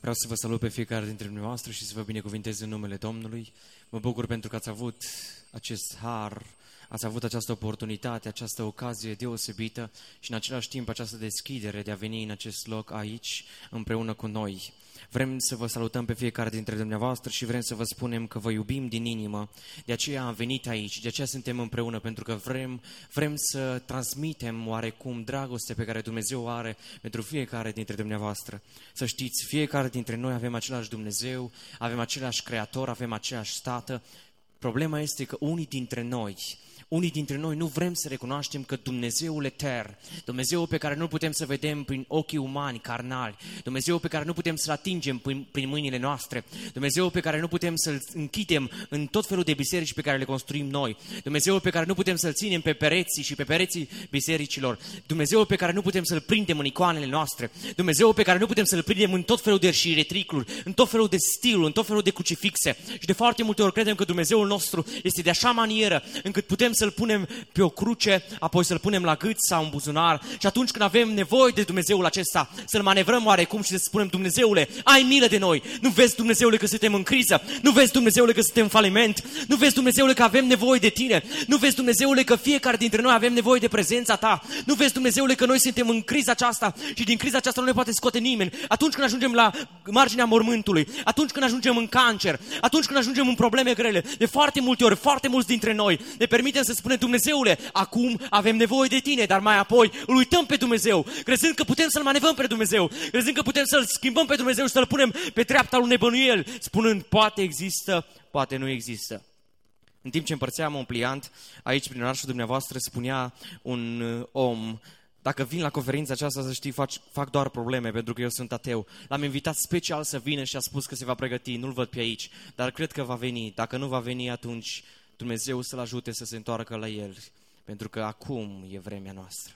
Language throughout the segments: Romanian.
Vreau să vă salut pe fiecare dintre dumneavoastră și să vă binecuvintez în numele Domnului. Mă bucur pentru că ați avut acest har, ați avut această oportunitate, această ocazie deosebită și în același timp această deschidere de a veni în acest loc aici împreună cu noi. Vrem să vă salutăm pe fiecare dintre dumneavoastră și vrem să vă spunem că vă iubim din inimă. De aceea am venit aici, de aceea suntem împreună, pentru că vrem să transmitem oarecum dragoste pe care Dumnezeu o are pentru fiecare dintre dumneavoastră. Să știți, fiecare dintre noi avem același Dumnezeu, avem același Creator, avem același Tată. Problema este că unii dintre noi nu vrem să recunoaștem că Dumnezeul etern, Dumnezeul pe care nu putem să vedem prin ochii umani, carnali, Dumnezeul pe care nu putem să-L atingem prin mâinile noastre, Dumnezeul pe care nu putem să-L închidem în tot felul de biserici pe care le construim noi, Dumnezeul pe care nu putem să-L ținem pe pereții și pe pereții bisericilor, Dumnezeul pe care nu putem să-L prindem în icoanele noastre, Dumnezeul pe care nu putem să-L prindem în tot felul de retricluri, în tot felul de stiluri, în tot felul de crucifixe. Și de foarte multe ori credem că Dumnezeul nostru este de așa manieră încât putem să-L punem pe o cruce, apoi să-L punem la gât sau în buzunar și atunci când avem nevoie de Dumnezeul acesta, să-L manevrăm oarecum și să spunem: Dumnezeule, ai milă de noi! Nu vezi, Dumnezeule, că suntem în criză? Nu vezi, Dumnezeule, că suntem în faliment? Nu vezi, Dumnezeule, că avem nevoie de Tine? Nu vezi, Dumnezeule, că fiecare dintre noi avem nevoie de prezența Ta? Nu vezi, Dumnezeule, că noi suntem în criza aceasta și din criza aceasta nu ne poate scoate nimeni? Atunci când ajungem la marginea mormântului, atunci când ajungem în cancer, atunci când ajungem în probleme grele, de foarte multe ori, foarte mulți dintre noi ne permitem să spunem: Dumnezeule, acum avem nevoie de Tine, dar mai apoi îl uităm pe Dumnezeu, crezând că putem să-L manevrăm pe Dumnezeu, crezând că putem să-L schimbăm pe Dumnezeu și să-L punem pe treapta lui nebănuiel, spunând: poate există, poate nu există. În timp ce împărțeam un pliant, aici prin orașul dumneavoastră, spunea un om: dacă vin la conferința aceasta, să știi, fac doar probleme, pentru că eu sunt ateu. L-am invitat special să vină și a spus că se va pregăti, nu-l văd pe aici, dar cred că va veni. Dacă nu va veni, atunci Dumnezeu să-l ajute să se întoarcă la el, pentru că acum e vremea noastră.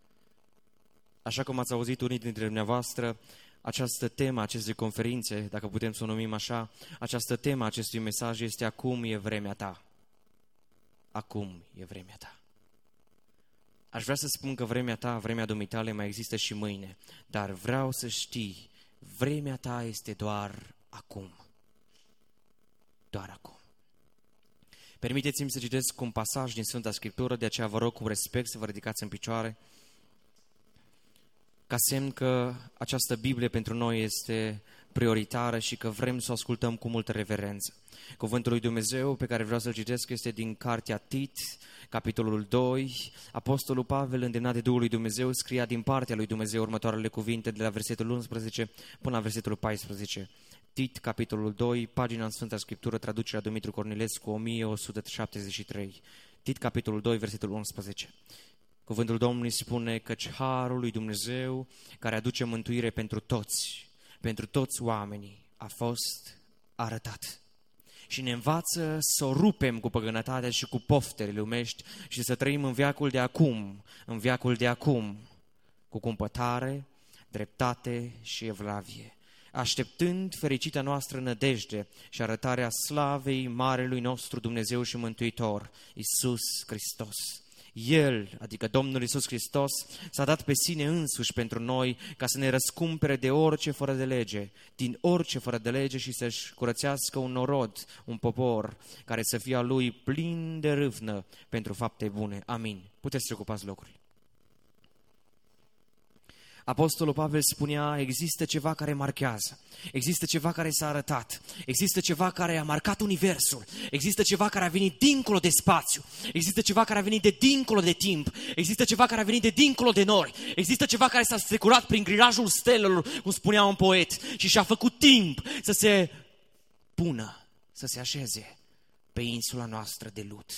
Așa cum ați auzit unii dintre dumneavoastră, această temă acestei conferințe, dacă putem să o numim așa, această temă acestui mesaj este: acum e vremea ta. Acum e vremea ta. Aș vrea să spun că vremea ta, vremea dumitale mai există și mâine, dar vreau să știi, vremea ta este doar acum. Doar acum. Permiteți-mi să citesc un pasaj din Sfânta Scriptură, de aceea vă rog cu respect să vă ridicați în picioare, ca semn că această Biblie pentru noi este prioritară și că vrem să o ascultăm cu multă reverență. Cuvântul lui Dumnezeu pe care vreau să-l citesc este din cartea Tit, capitolul 2. Apostolul Pavel, îndemnat de Duhul lui Dumnezeu, scria din partea lui Dumnezeu următoarele cuvinte de la versetul 11 până la versetul 14. Tit, capitolul 2, pagina în Sfânta Scriptură, traducerea Dumitru Cornilescu, 1173. Tit, capitolul 2, versetul 11. Cuvântul Domnului spune: căci harul lui Dumnezeu, care aduce mântuire pentru toți oamenii, a fost arătat. Și ne învață să o rupem cu păgânătatea și cu poftele lumești și să trăim în veacul de acum, cu cumpătare, dreptate și evlavie, așteptând fericita noastră nădejde și arătarea slavei marelui nostru Dumnezeu și Mântuitor, Iisus Hristos. El, adică Domnul Iisus Hristos, s-a dat pe sine însuși pentru noi ca să ne răscumpere de orice fără de lege, din orice fără de lege, și să-și curățească un norod, un popor, care să fie a Lui plin de râvnă pentru fapte bune. Amin. Puteți să ocupați locurile. Apostolul Pavel spunea: există ceva care marchează, există ceva care s-a arătat, există ceva care a marcat universul, există ceva care a venit dincolo de spațiu, există ceva care a venit de dincolo de timp, există ceva care a venit de dincolo de nori, există ceva care s-a strecurat prin grilajul stelelor, cum spunea un poet, și și-a făcut timp să se pună, să se așeze pe insula noastră de Lut.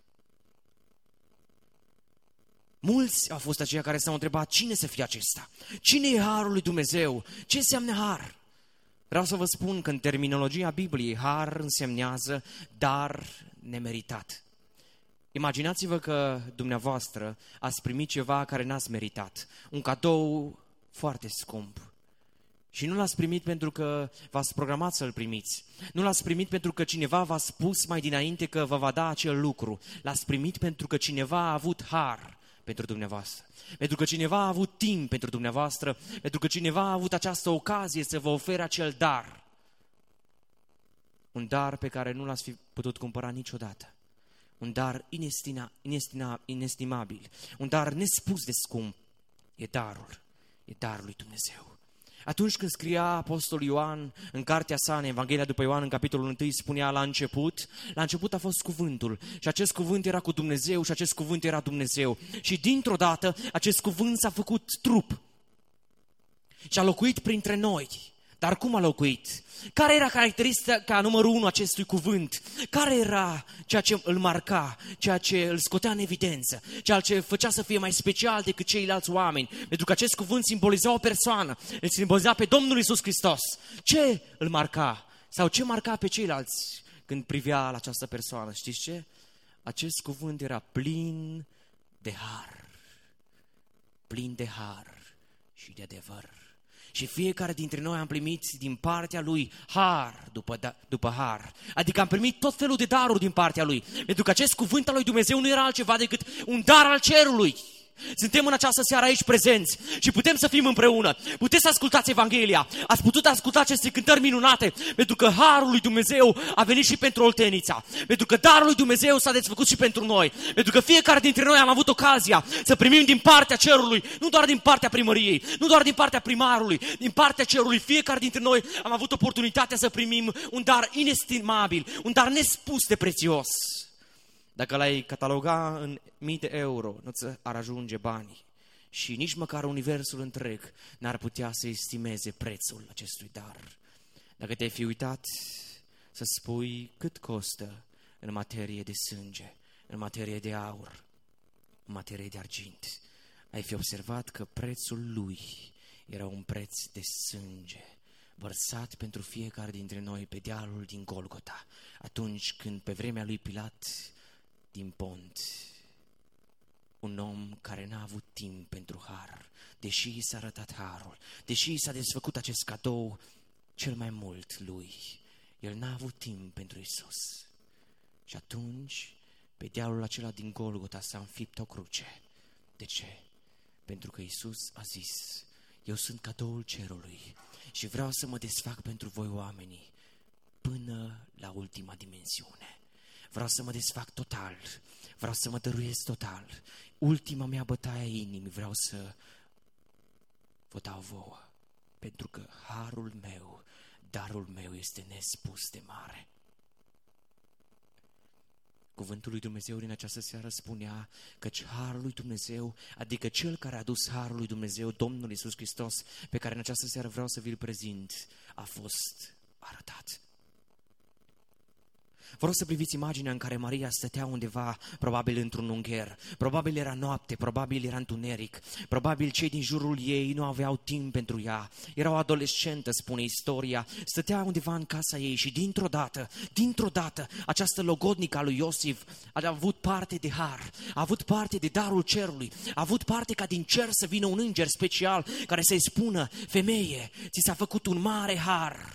Mulți au fost aceia care s-au întrebat: cine să fie acesta? Cine e harul lui Dumnezeu? Ce înseamnă har? Vreau să vă spun că în terminologia Bibliei har însemnează dar nemeritat. Imaginați-vă că dumneavoastră ați primit ceva care n-ați meritat, un cadou foarte scump. Și nu l-ați primit pentru că v-ați programat să-l primiți. Nu l-ați primit pentru că cineva v-a spus mai dinainte că vă va da acel lucru. L-ați primit pentru că cineva a avut har pentru dumneavoastră. Pentru că cineva a avut timp pentru dumneavoastră, pentru că cineva a avut această ocazie să vă ofere acel dar. Un dar pe care nu l-ați fi putut cumpăra niciodată. Un dar inestimabil, un dar nespus de scump. E darul lui Dumnezeu. Atunci când scria Apostolul Ioan în cartea sa, în Evanghelia după Ioan, în capitolul 1, spunea la început a fost cuvântul și acest cuvânt era cu Dumnezeu și acest cuvânt era Dumnezeu. Și dintr-o dată acest cuvânt s-a făcut trup și a locuit printre noi. Dar cum a locuit? Care era caracteristica numărul 1 acestui cuvânt? Care era ceea ce îl marca, ceea ce îl scotea în evidență, ceea ce făcea să fie mai special decât ceilalți oameni? Pentru că acest cuvânt simboliza o persoană, îl simboliza pe Domnul Iisus Hristos. Ce îl marca? Sau ce marca pe ceilalți când privea la această persoană? Știți ce? Acest cuvânt era plin de har. Plin de har și de adevăr. Și fiecare dintre noi am primit din partea Lui har după har. Adică am primit tot felul de daruri din partea Lui. Pentru că acest cuvânt al lui Dumnezeu nu era altceva decât un dar al cerului. Suntem în această seară aici prezenți și putem să fim împreună. Puteți să ascultați Evanghelia. Ați putut asculta aceste cântări minunate pentru că harul lui Dumnezeu a venit și pentru Oltenița. Pentru că darul lui Dumnezeu s-a desfăcut și pentru noi. Pentru că fiecare dintre noi am avut ocazia să primim din partea cerului, nu doar din partea primăriei, nu doar din partea primarului, din partea cerului. Fiecare dintre noi am avut oportunitatea să primim un dar inestimabil, un dar nespus de prețios. Dacă l-ai cataloga în mii de euro, nu-ți ar ajunge banii. Și nici măcar universul întreg n-ar putea să estimeze prețul acestui dar. Dacă te-ai fi uitat să spui cât costă în materie de sânge, în materie de aur, în materie de argint, ai fi observat că prețul lui era un preț de sânge, vărsat pentru fiecare dintre noi pe dealul din Golgota, atunci când pe vremea lui Pilat din Pont, un om care n-a avut timp pentru har, deși i s-a arătat harul, deși i s-a desfăcut acest cadou cel mai mult lui, el n-a avut timp pentru Iisus. Și atunci, pe dealul acela din Golgota s-a înfipt o cruce. De ce? Pentru că Iisus a zis: eu sunt cadoul cerului și vreau să mă desfac pentru voi oamenii până la ultima dimensiune. Vreau să mă desfac total, vreau să mă dăruiesc total. Ultima mea bătaie a inimii vreau să vă dau vouă, pentru că harul meu, darul meu este nespus de mare. Cuvântul lui Dumnezeu din această seară spunea căci harul lui Dumnezeu, adică cel care a adus harul lui Dumnezeu, Domnul Iisus Hristos, pe care în această seară vreau să vi-l prezint, a fost arătat. Vreau să priviți imaginea în care Maria stătea undeva, probabil într-un ungher, probabil era noapte, probabil era întuneric, probabil cei din jurul ei nu aveau timp pentru ea. Era o adolescentă, spune istoria, stătea undeva în casa ei și dintr-o dată, această logodnică a lui Iosif a avut parte de har, a avut parte de darul cerului, a avut parte ca din cer să vină un înger special care să-i spună: femeie, ți s-a făcut un mare har.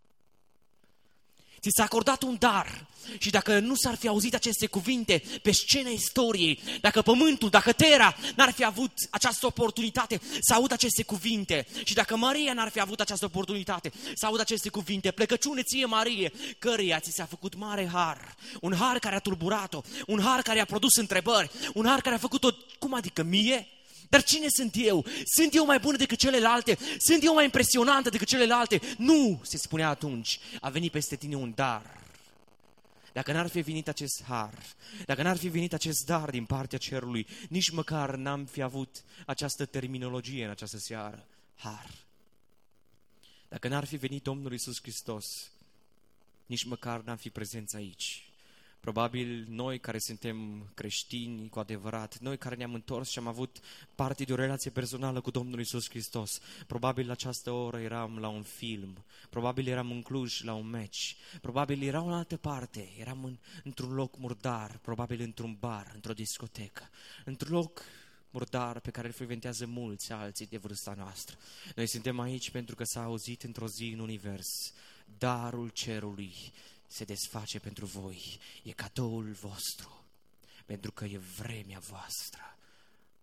Ți s-a acordat un dar și dacă nu s-ar fi auzit aceste cuvinte pe scena istoriei, dacă pământul, dacă Terra n-ar fi avut această oportunitate să audă aceste cuvinte și dacă Maria n-ar fi avut această oportunitate să audă aceste cuvinte, plecăciune ție Marie, căreia ți s-a făcut mare har, un har care a tulburat-o, un har care a produs întrebări, un har care a făcut-o, cum adică mie? Dar cine sunt eu? Sunt eu mai bună decât celelalte? Sunt eu mai impresionantă decât celelalte? Nu, se spunea atunci, a venit peste tine un dar. Dacă n-ar fi venit acest har, dacă n-ar fi venit acest dar din partea cerului, nici măcar n-am fi avut această terminologie în această seară, har. Dacă n-ar fi venit Domnul Iisus Hristos, nici măcar n-am fi prezenți aici. Probabil noi care suntem creștini cu adevărat, noi care ne-am întors și am avut parte de o relație personală cu Domnul Iisus Hristos, probabil la această oră eram la un film, probabil eram în Cluj la un meci, probabil eram în altă parte, eram într-un loc murdar, probabil într-un bar, într-o discotecă, într-un loc murdar pe care îl frecventează mulți alții de vârsta noastră. Noi suntem aici pentru că s-a auzit într-o zi în univers: darul cerului se desface pentru voi, e cadoul vostru, pentru că e vremea voastră.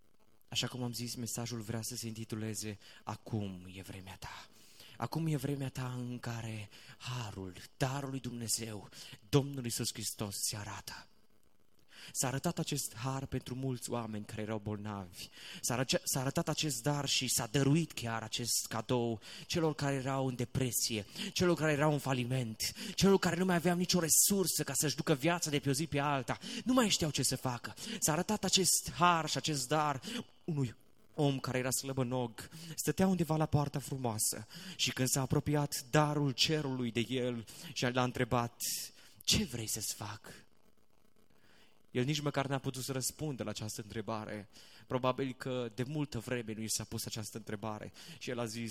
Așa cum am zis, mesajul vrea să se intituleze Acum e vremea ta. Acum e vremea ta în care harul, darul lui Dumnezeu, Domnul Iisus Hristos se arată. S-a arătat acest har pentru mulți oameni care erau bolnavi. S-a arătat acest dar și s-a dăruit chiar acest cadou celor care erau în depresie, celor care erau în faliment, celor care nu mai aveau nicio resursă ca să-și ducă viața de pe o zi pe alta. Nu mai știau ce să facă. S-a arătat acest har și acest dar unui om care era slăbănog, stătea undeva la poarta frumoasă și când s-a apropiat darul cerului de el și l-a întrebat: ce vrei să-ți fac? El nici măcar n-a putut să răspundă la această întrebare. Probabil că de multă vreme nu i s-a pus această întrebare și el a zis: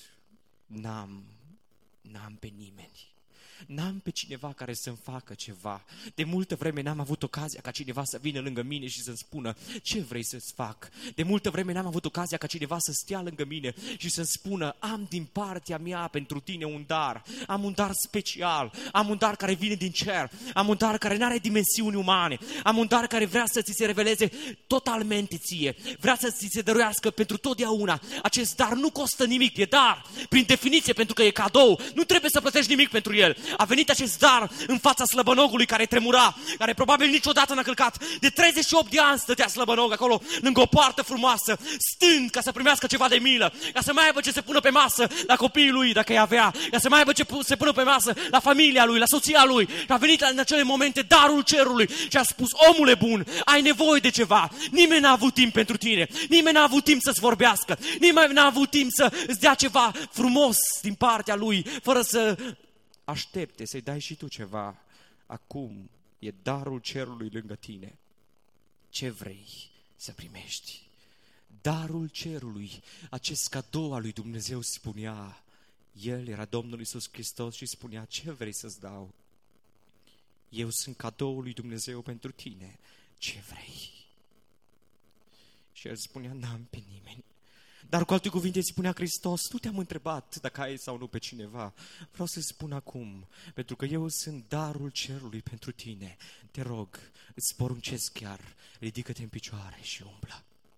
n-am pe nimeni. N-am pe cineva care să-mi facă ceva. De multă vreme n-am avut ocazia ca cineva să vină lângă mine și să-mi spună: ce vrei să-ți fac? De multă vreme n-am avut ocazia ca cineva să stea lângă mine și să-mi spună: am din partea mea pentru tine un dar. Am un dar special. Am un dar care vine din cer. Am un dar care n-are dimensiuni umane. Am un dar care vrea să ți se reveleze totalmente ție. Vrea să ți se dăruiască pentru totdeauna. Acest dar nu costă nimic. E dar. Prin definiție, pentru că e cadou. Nu trebuie să plătești nimic pentru el. A venit acest dar în fața slăbănogului care tremura, care probabil niciodată n-a călcat. De 38 de ani stătea slăbănog acolo, lângă o poartă frumoasă, stând ca să primească ceva de milă, ca să mai aibă ce se pună pe masă la copiii lui, dacă îi avea, ca să mai aibă ce se pună pe masă la familia lui, la soția lui. Și a venit în acele momente darul cerului și a spus: omule bun, ai nevoie de ceva. Nimeni n-a avut timp pentru tine, nimeni n-a avut timp să-ți vorbească, nimeni n-a avut timp să îți dea ceva frumos din partea lui, fără să aștepte să-i dai și tu ceva. Acum e darul cerului lângă tine. Ce vrei să primești? Darul cerului, acest cadou al lui Dumnezeu spunea. El era Domnul Iisus Hristos și spunea: ce vrei să-ți dau? Eu sunt cadoul lui Dumnezeu pentru tine. Ce vrei? Și el spunea: n-am pe nimeni. Dar cu alte cuvinte spunea Hristos: nu te-am întrebat dacă ai sau nu pe cineva. Vreau să spun acum, pentru că eu sunt darul cerului pentru tine. Te rog, îți poruncesc chiar, ridică-te în picioare și umblă.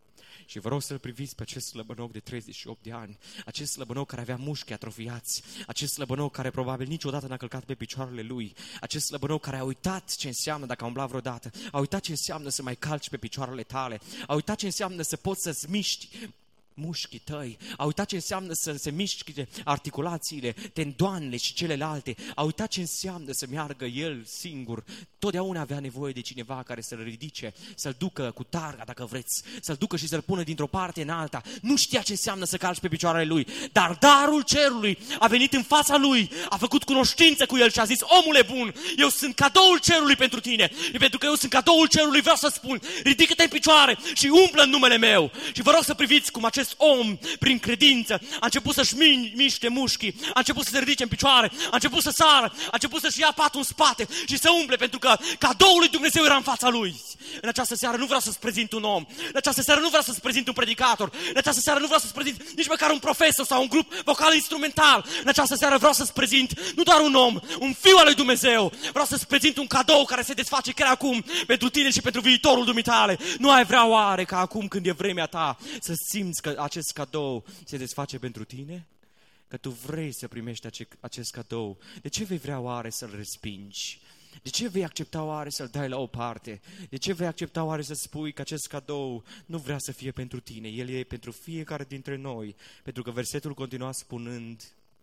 Și vă rog să-l priviți pe acest slăbănog de 38 de ani, acest slăbănog care avea mușchi atrofiați, acest slăbănog care probabil niciodată n-a călcat pe picioarele lui, acest slăbănog care a uitat ce înseamnă, dacă a umblat vreodată, a uitat ce înseamnă să mai calci pe picioarele tale, a uitat ce înseamnă să poți să-ți miști mușchii tăi, a uitat ce înseamnă să se miște articulațiile, tendoanele și celelalte, a uitat ce înseamnă să meargă el singur. Totdeauna avea nevoie de cineva care să-l ridice, să-l ducă cu targa, dacă vreți, să-l ducă și să-l pună dintr-o parte în alta. Nu știa ce înseamnă să calci pe picioarele lui, dar darul cerului a venit în fața lui, a făcut cunoștință cu el și a zis: omule bun, eu sunt cadoul cerului pentru tine. Și pentru că eu sunt cadoul cerului, vreau să spun: ridică-te în picioare și umblă în numele meu. Și vă rog să priviți cum acest om, prin credință, a început să-și miște mușchii, a început să se ridice în picioare, a început să sară, a început să-și ia patul în spate și să umble, pentru că cadoul lui Dumnezeu era în fața lui. În această seară nu vreau să-ți prezint un om, în această seară nu vreau să-ți prezint un predicator, în această seară nu vreau să-ți prezint nici măcar un profesor sau un grup vocal-instrumental. În această seară vreau să-ți prezint nu doar un om, un fiu al lui Dumnezeu. Vreau să-ți prezint un cadou care se desface chiar acum pentru tine și pentru viitorul dumitale. Nu ai vrea oare ca acum, când e vremea ta, să simți că acest cadou se desface pentru tine? Că tu vrei să primești acest cadou. De ce vei vrea oare să-l respingi? De ce vei accepta oare să-l dai la o parte? De ce vei accepta oare să spui că acest cadou nu vrea să fie pentru tine? El e pentru fiecare dintre noi. Pentru că versetul continua spunând: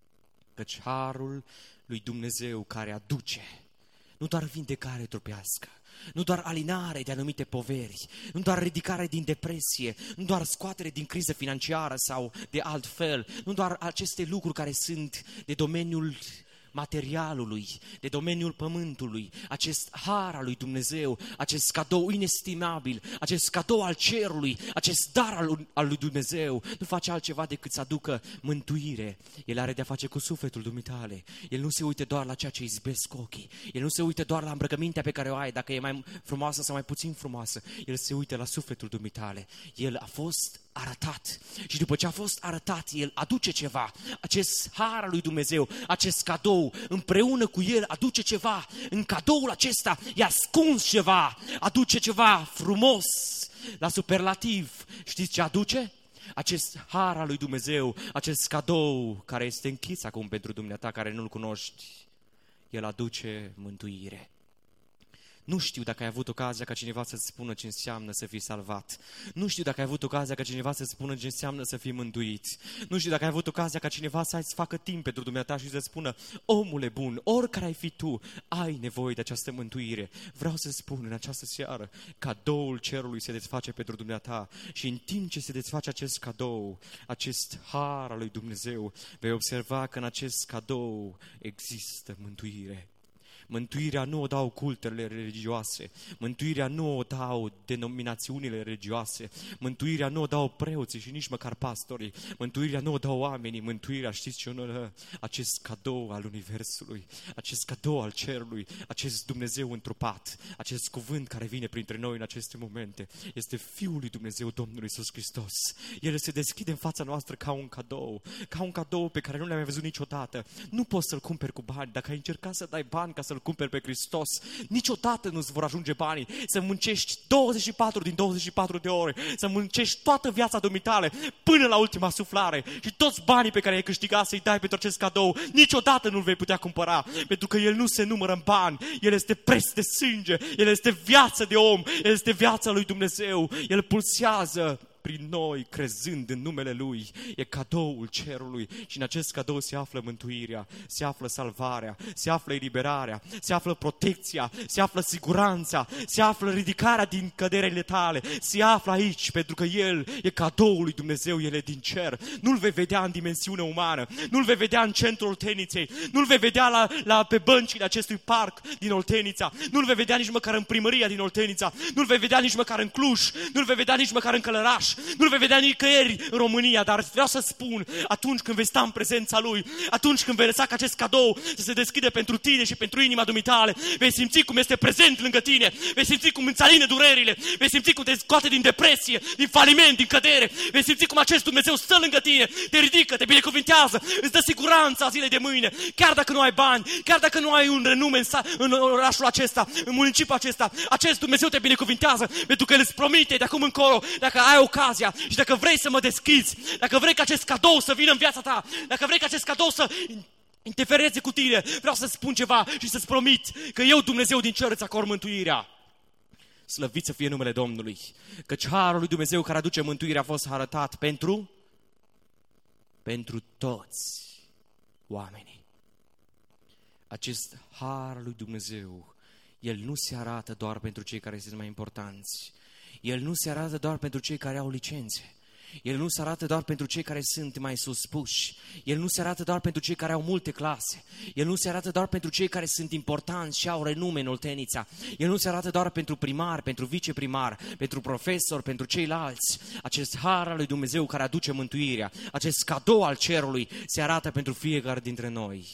căci harul lui Dumnezeu care aduce nu doar vindecare trupească, nu doar alinare de anumite poveri, nu doar ridicare din depresie, nu doar scoatere din criză financiară sau de altfel, nu doar aceste lucruri care sunt de domeniul materialului, de domeniul pământului, acest har al lui Dumnezeu, acest cadou inestimabil, acest cadou al cerului, acest dar al lui Dumnezeu, nu face altceva decât să aducă mântuire. El are de-a face cu sufletul dumitale. El nu se uită doar la ceea ce izbesc ochii. El nu se uită doar la îmbrăcămintea pe care o ai, dacă e mai frumoasă sau mai puțin frumoasă. El se uită la sufletul dumitale. El a fost arătat și după ce a fost arătat, el aduce ceva. Acest har al lui Dumnezeu, acest cadou, împreună cu el aduce ceva. În cadoul acesta e ascuns ceva, aduce ceva frumos, la superlativ. Știți ce aduce? Acest har al lui Dumnezeu, acest cadou care este închis acum pentru dumneata care nu-L cunoști, El aduce mântuire. Nu știu dacă ai avut ocazia ca cineva să-ți spună ce înseamnă să fii salvat. Nu știu dacă ai avut ocazia ca cineva să-ți spună ce înseamnă să fii mântuit. Nu știu dacă ai avut ocazia ca cineva să-ți facă timp pentru dumneata și să-ți spună: omule bun, oricare ai fi tu, ai nevoie de această mântuire. Vreau să spun în această seară, cadoul cerului se desface pentru dumneata și în timp ce se desface acest cadou, acest har al lui Dumnezeu, vei observa că în acest cadou există mântuire. Mântuirea nu o dau cultele religioase, mântuirea nu o dau denominațiunile religioase, mântuirea nu o dau preoții și nici măcar pastorii, mântuirea nu o dau oamenii, mântuirea, știți ce o dă? Acest cadou al Universului, acest cadou al cerului, acest Dumnezeu întrupat, acest cuvânt care vine printre noi în aceste momente, este Fiul lui Dumnezeu, Domnul Iisus Hristos. El se deschide în fața noastră ca un cadou pe care nu l-am mai văzut niciodată. Nu poți să-l cumperi cu bani. Dacă ai încercat să dai bani ca să-l cumperi pe Hristos, niciodată nu-ți vor ajunge banii. Să muncești 24 din 24 de ore, să muncești toată viața dumitale până la ultima suflare și toți banii pe care ai câștigat să-i dai pentru acest cadou, niciodată nu-l vei putea cumpăra, pentru că el nu se numără în bani, el este preț de sânge, el este viață de om, el este viața lui Dumnezeu, el pulsează prin noi, crezând în numele Lui. E cadoul cerului și în acest cadou se află mântuirea, se află salvarea, se află eliberarea, se află protecția, se află siguranța, se află ridicarea din căderile tale, se află aici, pentru că El e cadoul lui Dumnezeu, El e din cer. Nu-L vei vedea în dimensiune umană, nu-L vei vedea în centrul Olteniței, nu-L vei vedea pe băncile acestui parc din Oltenița, nu-L vei vedea nici măcar în primăria din Oltenița, nu-L vei vedea nici măcar în Cluj, nu-L vei vedea nici măcar în Călăraș, nu-L vei vedea nicăieri în România, dar vreau să spun, atunci când vei sta în prezența Lui, atunci când vei lăsa ca acest cadou să se deschide pentru tine și pentru inima dumitale, vei simți cum este prezent lângă tine, vei simți cum îți alină durerile, vei simți cum te scoate din depresie, din faliment, din cădere, vei simți cum acest Dumnezeu stă lângă tine, te ridică, te binecuvintează, îți dă siguranța zilei de mâine, chiar dacă nu ai bani, chiar dacă nu ai un renume în orașul acesta, în municipiul acesta, acest Dumnezeu te binecuvintează, pentru că El îți promite de acum încolo, dacă ai ocazia și dacă vrei să mă deschizi, dacă vrei ca acest cadou să vină în viața ta, dacă vrei ca acest cadou să interfereze cu tine, vreau să spun ceva și să-ți promit că eu, Dumnezeu din cer, îți acord mântuirea. Slăvit să fie numele Domnului, căci harul lui Dumnezeu care aduce mântuirea a fost arătat pentru toți oamenii. Acest har lui Dumnezeu, el nu se arată doar pentru cei care sunt mai importanți. El nu se arată doar pentru cei care au licențe. El nu se arată doar pentru cei care sunt mai suspuși. El nu se arată doar pentru cei care au multe clase. El nu se arată doar pentru cei care sunt importanți și au renume în Oltenița. El nu se arată doar pentru primar, pentru viceprimar, pentru profesor, pentru ceilalți. Acest har al lui Dumnezeu care aduce mântuirea, acest cadou al cerului, se arată pentru fiecare dintre noi.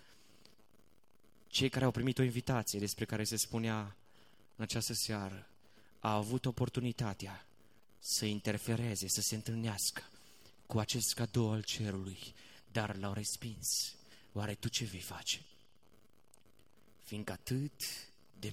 Cei care au primit o invitație despre care se spunea în această seară, a avut oportunitatea să interfereze, să se întâlnească cu acest cadou al cerului, dar l-au respins. Oare tu ce vei face? Fiindcă atât de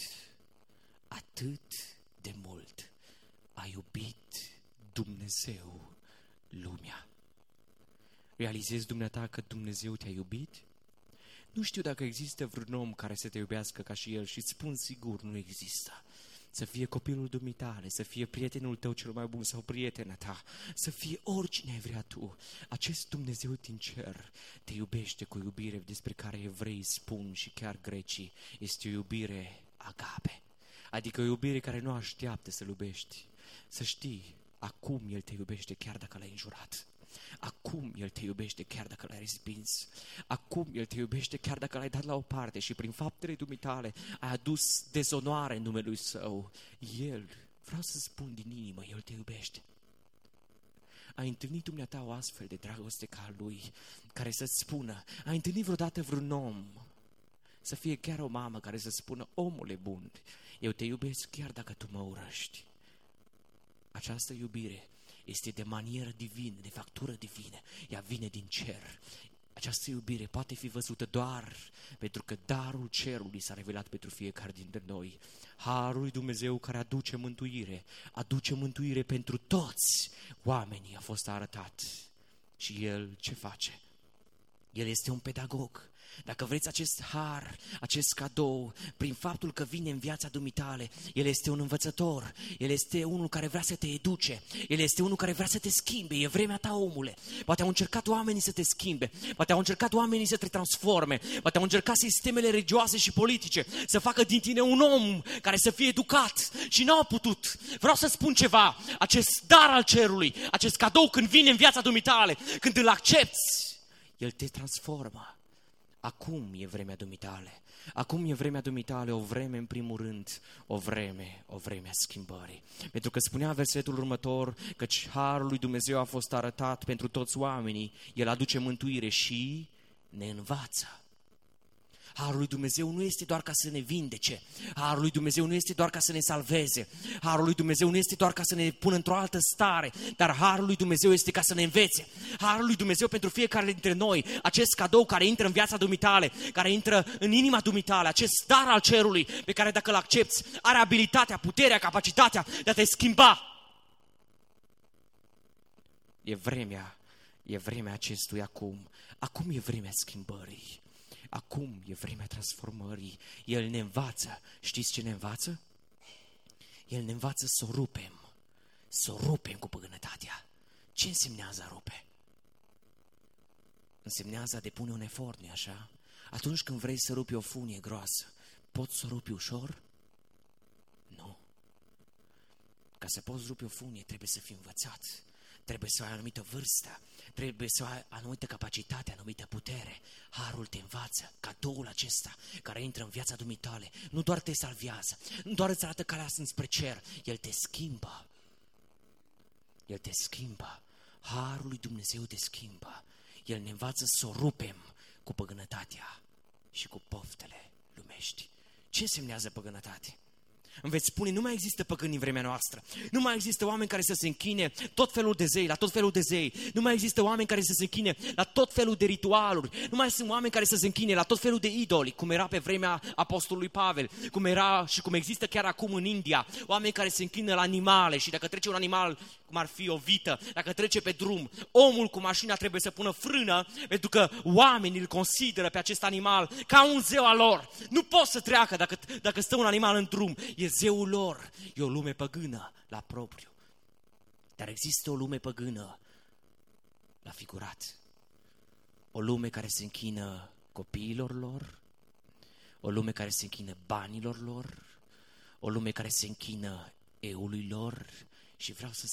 mult a iubit Dumnezeu lumea. Realizezi dumneata că Dumnezeu te-a iubit? Nu știu dacă există vreun om care să te iubească ca și El și îți spun sigur, nu există. Să fie copilul dumitale, să fie prietenul tău cel mai bun sau prietena ta, să fie oricine ai vrea tu. Acest Dumnezeu din cer te iubește cu iubire despre care evreii spun și chiar grecii. Este o iubire agape, adică o iubire care nu așteaptă să-L iubești. Să știi, acum El te iubește chiar dacă L-ai înjurat. Acum El te iubește chiar dacă L-ai respins. Acum El te iubește chiar dacă L-ai dat la o parte și prin faptele dumitale ai adus dezonoare în numele Său. El, vreau să spun din inimă, El te iubește. Ai întâlnit dumneata o astfel de dragoste ca a Lui, care să-ți spună, ai întâlnit vreodată vreun om, să fie chiar o mamă care să spună, omule bun, eu te iubesc chiar dacă tu mă urăști. Această iubire este de manieră divină, de factură divină. Ea vine din cer. Această iubire poate fi văzută doar pentru că darul cerului s-a revelat pentru fiecare dintre noi. Harul lui Dumnezeu care aduce mântuire pentru toți oamenii a fost arătat. Și El ce face? El este un pedagog. Dacă vreți acest har, acest cadou, prin faptul că vine în viața dumitale, El este un învățător, El este unul care vrea să te educe, El este unul care vrea să te schimbe, e vremea ta, omule. Poate au încercat oamenii să te schimbe, poate au încercat oamenii să te transforme, poate au încercat sistemele religioase și politice să facă din tine un om care să fie educat și n-au putut. Vreau să spun ceva, acest dar al cerului, acest cadou când vine în viața dumitale, când îl accepți, El te transformă. Acum e vremea dumitale. Acum e vremea dumitale, o vreme în primul rând, o vreme a schimbării. Pentru că spunea versetul următor, căci harul lui Dumnezeu a fost arătat pentru toți oamenii, El aduce mântuire și ne învață. Harul lui Dumnezeu nu este doar ca să ne vindece, harul lui Dumnezeu nu este doar ca să ne salveze, harul lui Dumnezeu nu este doar ca să ne pună într-o altă stare, dar harul lui Dumnezeu este ca să ne învețe. Harul lui Dumnezeu pentru fiecare dintre noi, acest cadou care intră în viața dumitale, care intră în inima dumitale, acest dar al cerului pe care dacă îl accepți, are abilitatea, puterea, capacitatea de a te schimba. E vremea acestui acum. Acum e vremea schimbării. Acum e vremea transformării. El ne învață. Știți ce ne învață? El ne învață să o rupem cu păgânătatea. Ce însemnează a rupe? Însemnează a depune un efort, nu-i așa? Atunci când vrei să rupi o funie groasă, poți să o rupi ușor? Nu. Ca să poți rupi o funie trebuie să fii învățat. Trebuie să ai o anumită vârstă, trebuie să ai anumită capacitate, anumită putere. Harul te învață, cadoul acesta care intră în viața dumitale, nu doar te salvează, nu doar îți arată calea spre cer, El te schimbă. El te schimbă. Harul lui Dumnezeu te schimbă. El ne învață să o rupem cu păgânătatea și cu poftele lumești. Ce însemnează păgânătate? Îmi veți spune, nu mai există păgâni în vremea noastră. Nu mai există oameni care să se închine tot felul de zei, la tot felul de zei. Nu mai există oameni care să se închine la tot felul de ritualuri. Nu mai sunt oameni care să se închine la tot felul de idoli, cum era pe vremea apostolului Pavel, cum era și cum există chiar acum în India. Oameni care se închină la animale și dacă trece un animal, cum ar fi o vită, dacă trece pe drum, omul cu mașina trebuie să pună frână, pentru că oamenii îl consideră pe acest animal ca un zeu al lor. Nu poți să treacă dacă stă un animal în drum. E zeul lor, e o lume păgână la propriu. Dar există o lume păgână la figurat. O lume care se închină copiilor lor, o lume care se închină banilor lor, o lume care se închină eului lor. Și vreau să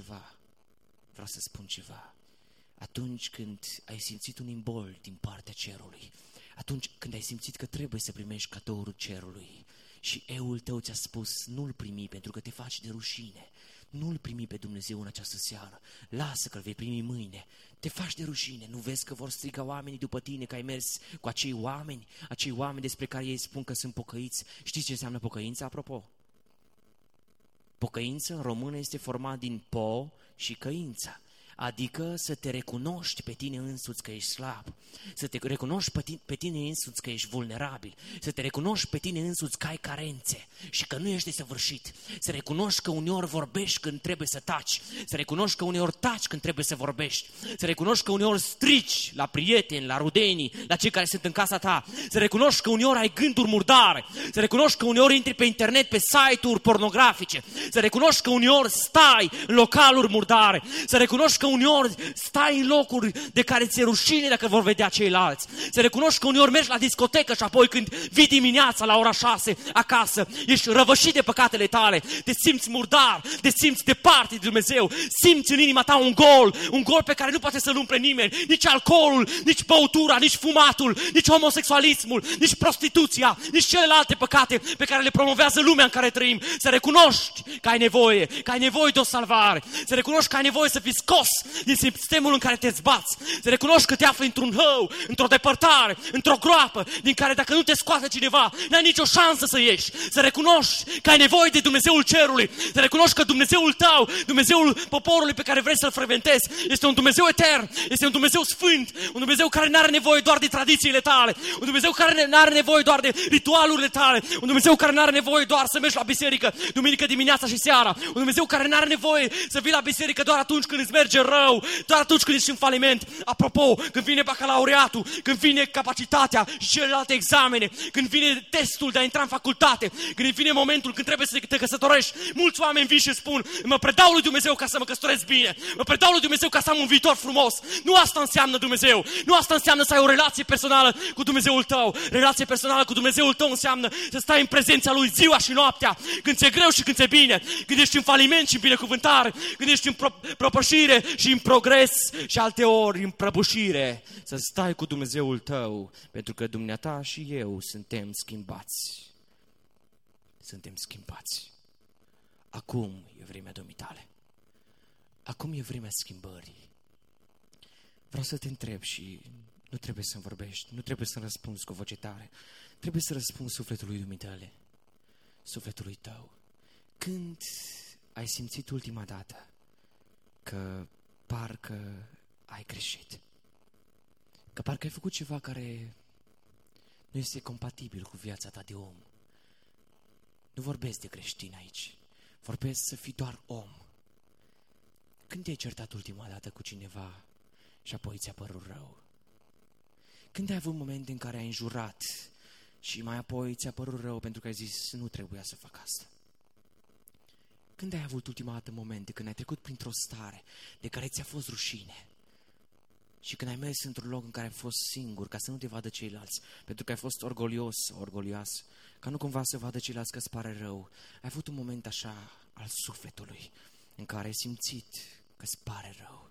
spun ceva. Atunci când ai simțit un imbol din partea cerului, atunci când ai simțit că trebuie să primești cadoul cerului, și eul tău ți-a spus, nu-l primi pentru că te faci de rușine, nu-l primi pe Dumnezeu în această seară, lasă că-l vei primi mâine, te faci de rușine, nu vezi că vor striga oamenii după tine că ai mers cu acei oameni despre care ei spun că sunt pocăiți. Știți ce înseamnă pocăință, apropo? Pocăință în română este format din po și căință. Adică să te recunoști pe tine însuți că ești slab, să te recunoști pe tine însuți că ești vulnerabil, să te recunoști pe tine însuți că ai carențe și că nu ești desăvârșit, să recunoști că uneori vorbești când trebuie să taci, să recunoști că uneori taci când trebuie să vorbești, să recunoști că uneori strici la prieteni, la rudenii, la cei care sunt în casa ta, să recunoști că uneori ai gânduri murdare, să recunoști că uneori intri pe internet pe site-uri pornografice, să recunoști că uneori stai în localuri murdare, să recunoști că uneori stai în locuri de care ți-e rușine dacă vor vedea ceilalți. Să recunoști că uneori mergi la discotecă și apoi când vii dimineața la ora 6 acasă, ești răvășit de păcatele tale, te simți murdar, te simți departe de Dumnezeu, simți în inima ta un gol pe care nu poate să-l umple nimeni, nici alcoolul, nici băutura, nici fumatul, nici homosexualismul, nici prostituția, nici celelalte păcate pe care le promovează lumea în care trăim. Să recunoști că ai nevoie de o salvare, să recunoști că ai nevoie să fii scos din sistemul în care te zbați. Să recunoști că te afli într-un hău, într-o depărtare, într-o groapă, din care dacă nu te scoate cineva, n-ai nicio șansă să ieși. Să recunoști că ai nevoie de Dumnezeul cerului. Să recunoști că Dumnezeul tău, Dumnezeul poporului pe care vrei să-l frecventezi, este un Dumnezeu etern, este un Dumnezeu sfânt, un Dumnezeu care nu are nevoie doar de tradițiile tale, un Dumnezeu care nu are nevoie doar de ritualurile tale, un Dumnezeu care nu are nevoie doar să mergi la biserică duminică dimineața și seara, un Dumnezeu care nu are nevoie să vii la biserică doar atunci când îți merge rău, doar atunci când ești în faliment. Apropo, când vine bacalaureatul, când vine capacitatea și celelalte examene, când vine testul de a intra în facultate, când vine momentul când trebuie să te căsătorești, mulți oameni vin și spun: mă predau lui Dumnezeu ca să mă căsătoresc bine, mă predau lui Dumnezeu ca să am un viitor frumos. Nu asta înseamnă Dumnezeu, nu asta înseamnă să ai o relație personală cu Dumnezeul tău. Relație personală cu Dumnezeul tău înseamnă să stai în prezența Lui ziua și noaptea, când ți-e greu și când ți-e bine, când ești în faliment și în binecuvântare, când ești în propășire și în progres și alteori în prăbușire. Să stai cu Dumnezeul tău, pentru că dumneata și eu suntem schimbați. Suntem schimbați. Acum e vremea dumitale. Acum e vremea schimbării. Vreau să te întreb și nu trebuie să-mi vorbești, nu trebuie să răspunzi cu voce tare. Trebuie să răspunzi sufletului dumitale, sufletului tău. Când ai simțit ultima dată că parcă ai greșit, că parcă ai făcut ceva care nu este compatibil cu viața ta de om. Nu vorbesc de creștin aici, vorbesc să fii doar om. Când te-ai certat ultima dată cu cineva și apoi ți-a părut rău? Când ai avut momente în care ai înjurat și mai apoi ți-a părut rău pentru că ai zis: nu trebuia să fac asta? Când ai avut ultima dată momente când ai trecut printr-o stare de care ți-a fost rușine și când ai mers într-un loc în care ai fost singur ca să nu te vadă ceilalți, pentru că ai fost orgolios sau orgolioasă, ca nu cumva să vadă ceilalți că îți pare rău? Ai avut un moment așa al sufletului în care ai simțit că îți pare rău?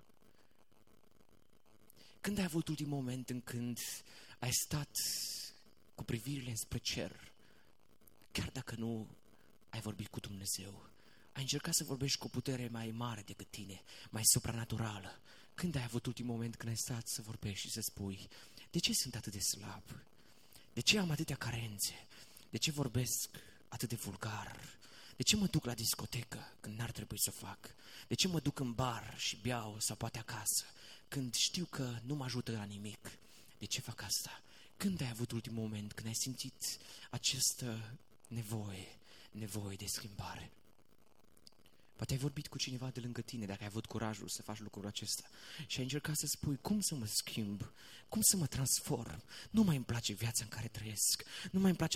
Când ai avut ultimul moment în când ai stat cu privirile spre cer, chiar dacă nu ai vorbit cu Dumnezeu, ai încercat să vorbești cu o putere mai mare decât tine, mai supranaturală? Când ai avut ultimul moment când ai stat să vorbești și să spui: de ce sunt atât de slab? De ce am atâtea carențe? De ce vorbesc atât de vulgar? De ce mă duc la discotecă când n-ar trebui să fac? De ce mă duc în bar și beau sau poate acasă când știu că nu mă ajută la nimic? De ce fac asta? Când ai avut ultimul moment când ai simțit această nevoie de schimbare? Poate ai vorbit cu cineva de lângă tine, dacă ai avut curajul să faci lucrul acesta și ai încercat să spui: cum să mă schimb, cum să mă transform? Nu mai îmi place viața în care trăiesc, nu mai îmi place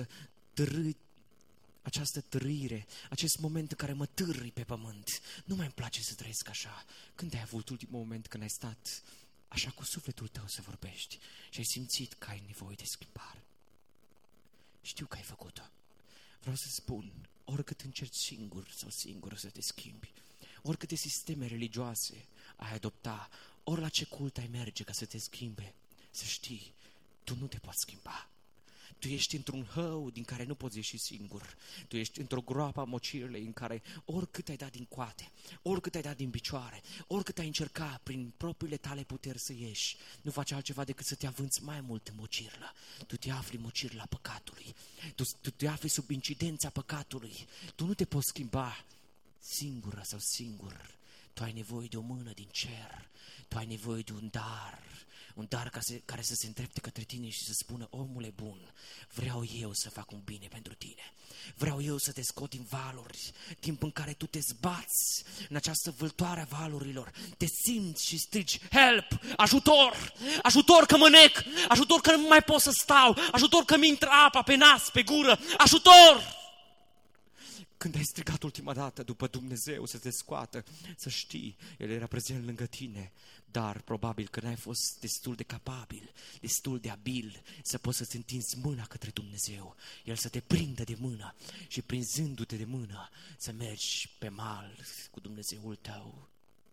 această târâire, acest moment în care mă târâi pe pământ. Nu mai îmi place să trăiesc așa. Când ai avut ultimul moment când ai stat așa cu sufletul tău să vorbești și ai simțit că ai nevoie de schimbare? Știu că ai făcut-o. Vreau să spun, oricât încerci singur sau singură să te schimbi, oricâte sisteme religioase ai adopta, ori la ce cult ai merge ca să te schimbe, să știi, tu nu te poți schimba. Tu ești într-un hău din care nu poți ieși singur. Tu ești într-o groapă a mocirlei în care oricât ai dat din coate, oricât ai dat din picioare, oricât ai încercat prin propriile tale puteri să ieși, nu faci altceva decât să te avânți mai mult în mocirlă. Tu te afli în mocirla păcatului. Tu te afli sub incidența păcatului. Tu nu te poți schimba singură sau singur. Tu ai nevoie de o mână din cer. Tu ai nevoie de un dar care să se îndrepte către tine și să spună: omule bun, vreau eu să fac un bine pentru tine. Vreau eu să te scot din valuri, timp în care tu te zbați în această vâltoare a valurilor. Te simți și strigi: help, ajutor, ajutor că mă nec, ajutor că nu mai pot să stau, ajutor că mi intră apa pe nas, pe gură, ajutor! Când ai strigat ultima dată după Dumnezeu să te scoată, să știi, El era prezent lângă tine, dar probabil că n-ai fost destul de capabil, destul de abil să poți să-ți întinzi mâna către Dumnezeu, El să te prindă de mână și prinzându-te de mână să mergi pe mal cu Dumnezeul tău.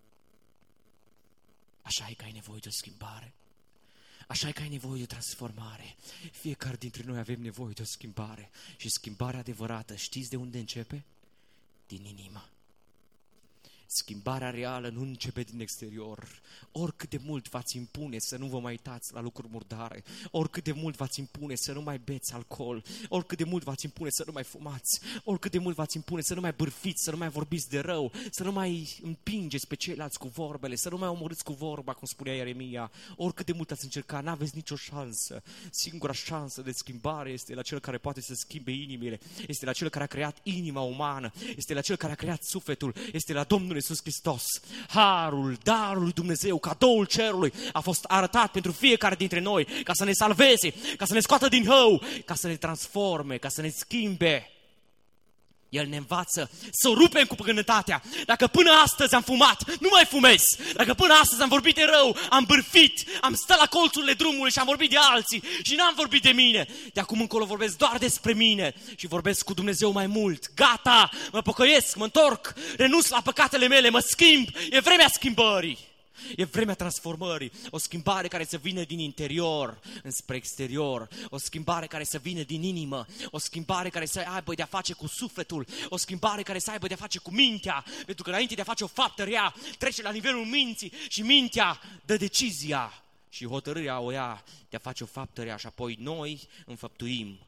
Așa e că ai nevoie de o schimbare. Așa e că ai nevoie de o transformare. Fiecare dintre noi avem nevoie de o schimbare. Și schimbarea adevărată, știți de unde începe? Din inimă. Schimbarea reală nu începe din exterior. Oricât de mult v-ați impune să nu vă mai uitați la lucruri murdare, oricât de mult v-ați impune să nu mai beți alcool, oricât de mult v-ați impune să nu mai fumați, oricât de mult v-ați impune să nu mai bârfiți, să nu mai vorbiți de rău, să nu mai împingeți pe ceilalți cu vorbele, să nu mai omorâți cu vorba, cum spunea Ieremia, oricât de mult ați încercat, n-aveți nicio șansă. Singura șansă de schimbare este la cel care poate să schimbe inimile, este la cel care a creat inima umană, este la cel care a creat sufletul, este la Domnul Iisus Hristos. Harul, darul lui Dumnezeu, cadoul cerului a fost arătat pentru fiecare dintre noi ca să ne salveze, ca să ne scoată din hău, ca să ne transforme, ca să ne schimbe. El ne învață să rupem cu păgânătatea. Dacă până astăzi am fumat, nu mai fumez. Dacă până astăzi am vorbit de rău, am bârfit, am stat la colțurile drumului și am vorbit de alții și n-am vorbit de mine, de acum încolo vorbesc doar despre mine și vorbesc cu Dumnezeu mai mult. Gata, mă pocăiesc, mă întorc, renunț la păcatele mele, mă schimb, e vremea schimbării. E vremea transformării, o schimbare care să vină din interior înspre exterior, o schimbare care să vină din inimă, o schimbare care să aibă de-a face cu sufletul, o schimbare care să aibă de-a face cu mintea, pentru că înainte de a face o faptă rea, trece la nivelul minții și mintea dă decizia și hotărârea o ia de a face o faptă rea și apoi noi înfăptuim,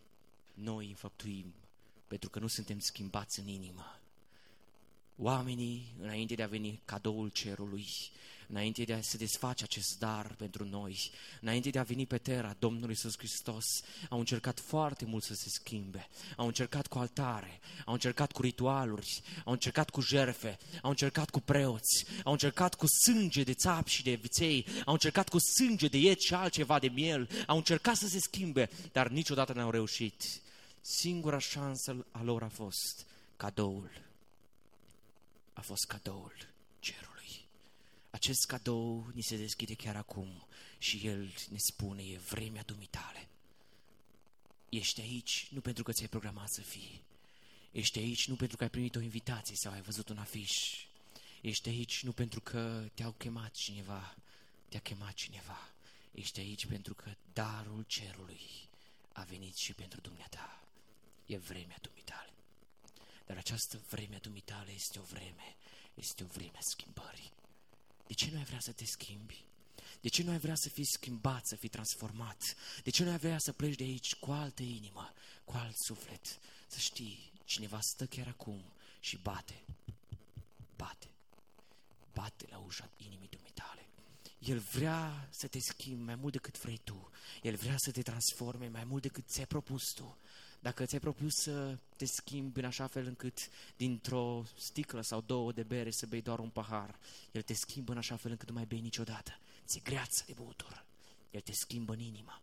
pentru că nu suntem schimbați în inimă. Oamenii, înainte de a veni cadoul cerului, înainte de a se desface acest dar pentru noi, înainte de a veni pe terra Domnul Iisus Hristos, au încercat foarte mult să se schimbe. Au încercat cu altare, au încercat cu ritualuri, au încercat cu jertfe, au încercat cu preoți, au încercat cu sânge de țap și de viței, au încercat cu sânge de ied și altceva de miel, au încercat să se schimbe, dar niciodată n-au reușit. Singura șansă a lor a fost cadoul. A fost cadoul cerului. Acest cadou ni se deschide chiar acum și El ne spune, e vremea dumitale. Ești aici nu pentru că ți-ai programat să fii. Ești aici nu pentru că ai primit o invitație sau ai văzut un afiș. Ești aici nu pentru că te-a chemat cineva. Ești aici pentru că darul cerului a venit și pentru dumneata. E vremea dumitale. Dar această vreme dumitale este o vreme a schimbării. De ce nu ai vrea să te schimbi? De ce nu ai vrea să fii schimbat, să fii transformat? De ce nu ai vrea să pleci de aici cu altă inimă, cu alt suflet? Să știi, cineva stă chiar acum și bate la ușa inimii dumitale. El vrea să te schimbi mai mult decât vrei tu. El vrea să te transforme mai mult decât ți-ai propus tu. Dacă ți-ai propus să te schimbi în așa fel încât dintr-o sticlă sau două de bere să bei doar un pahar, El te schimbă în așa fel încât nu mai bei niciodată. Ți-e greață de băutură. El te schimbă în inimă.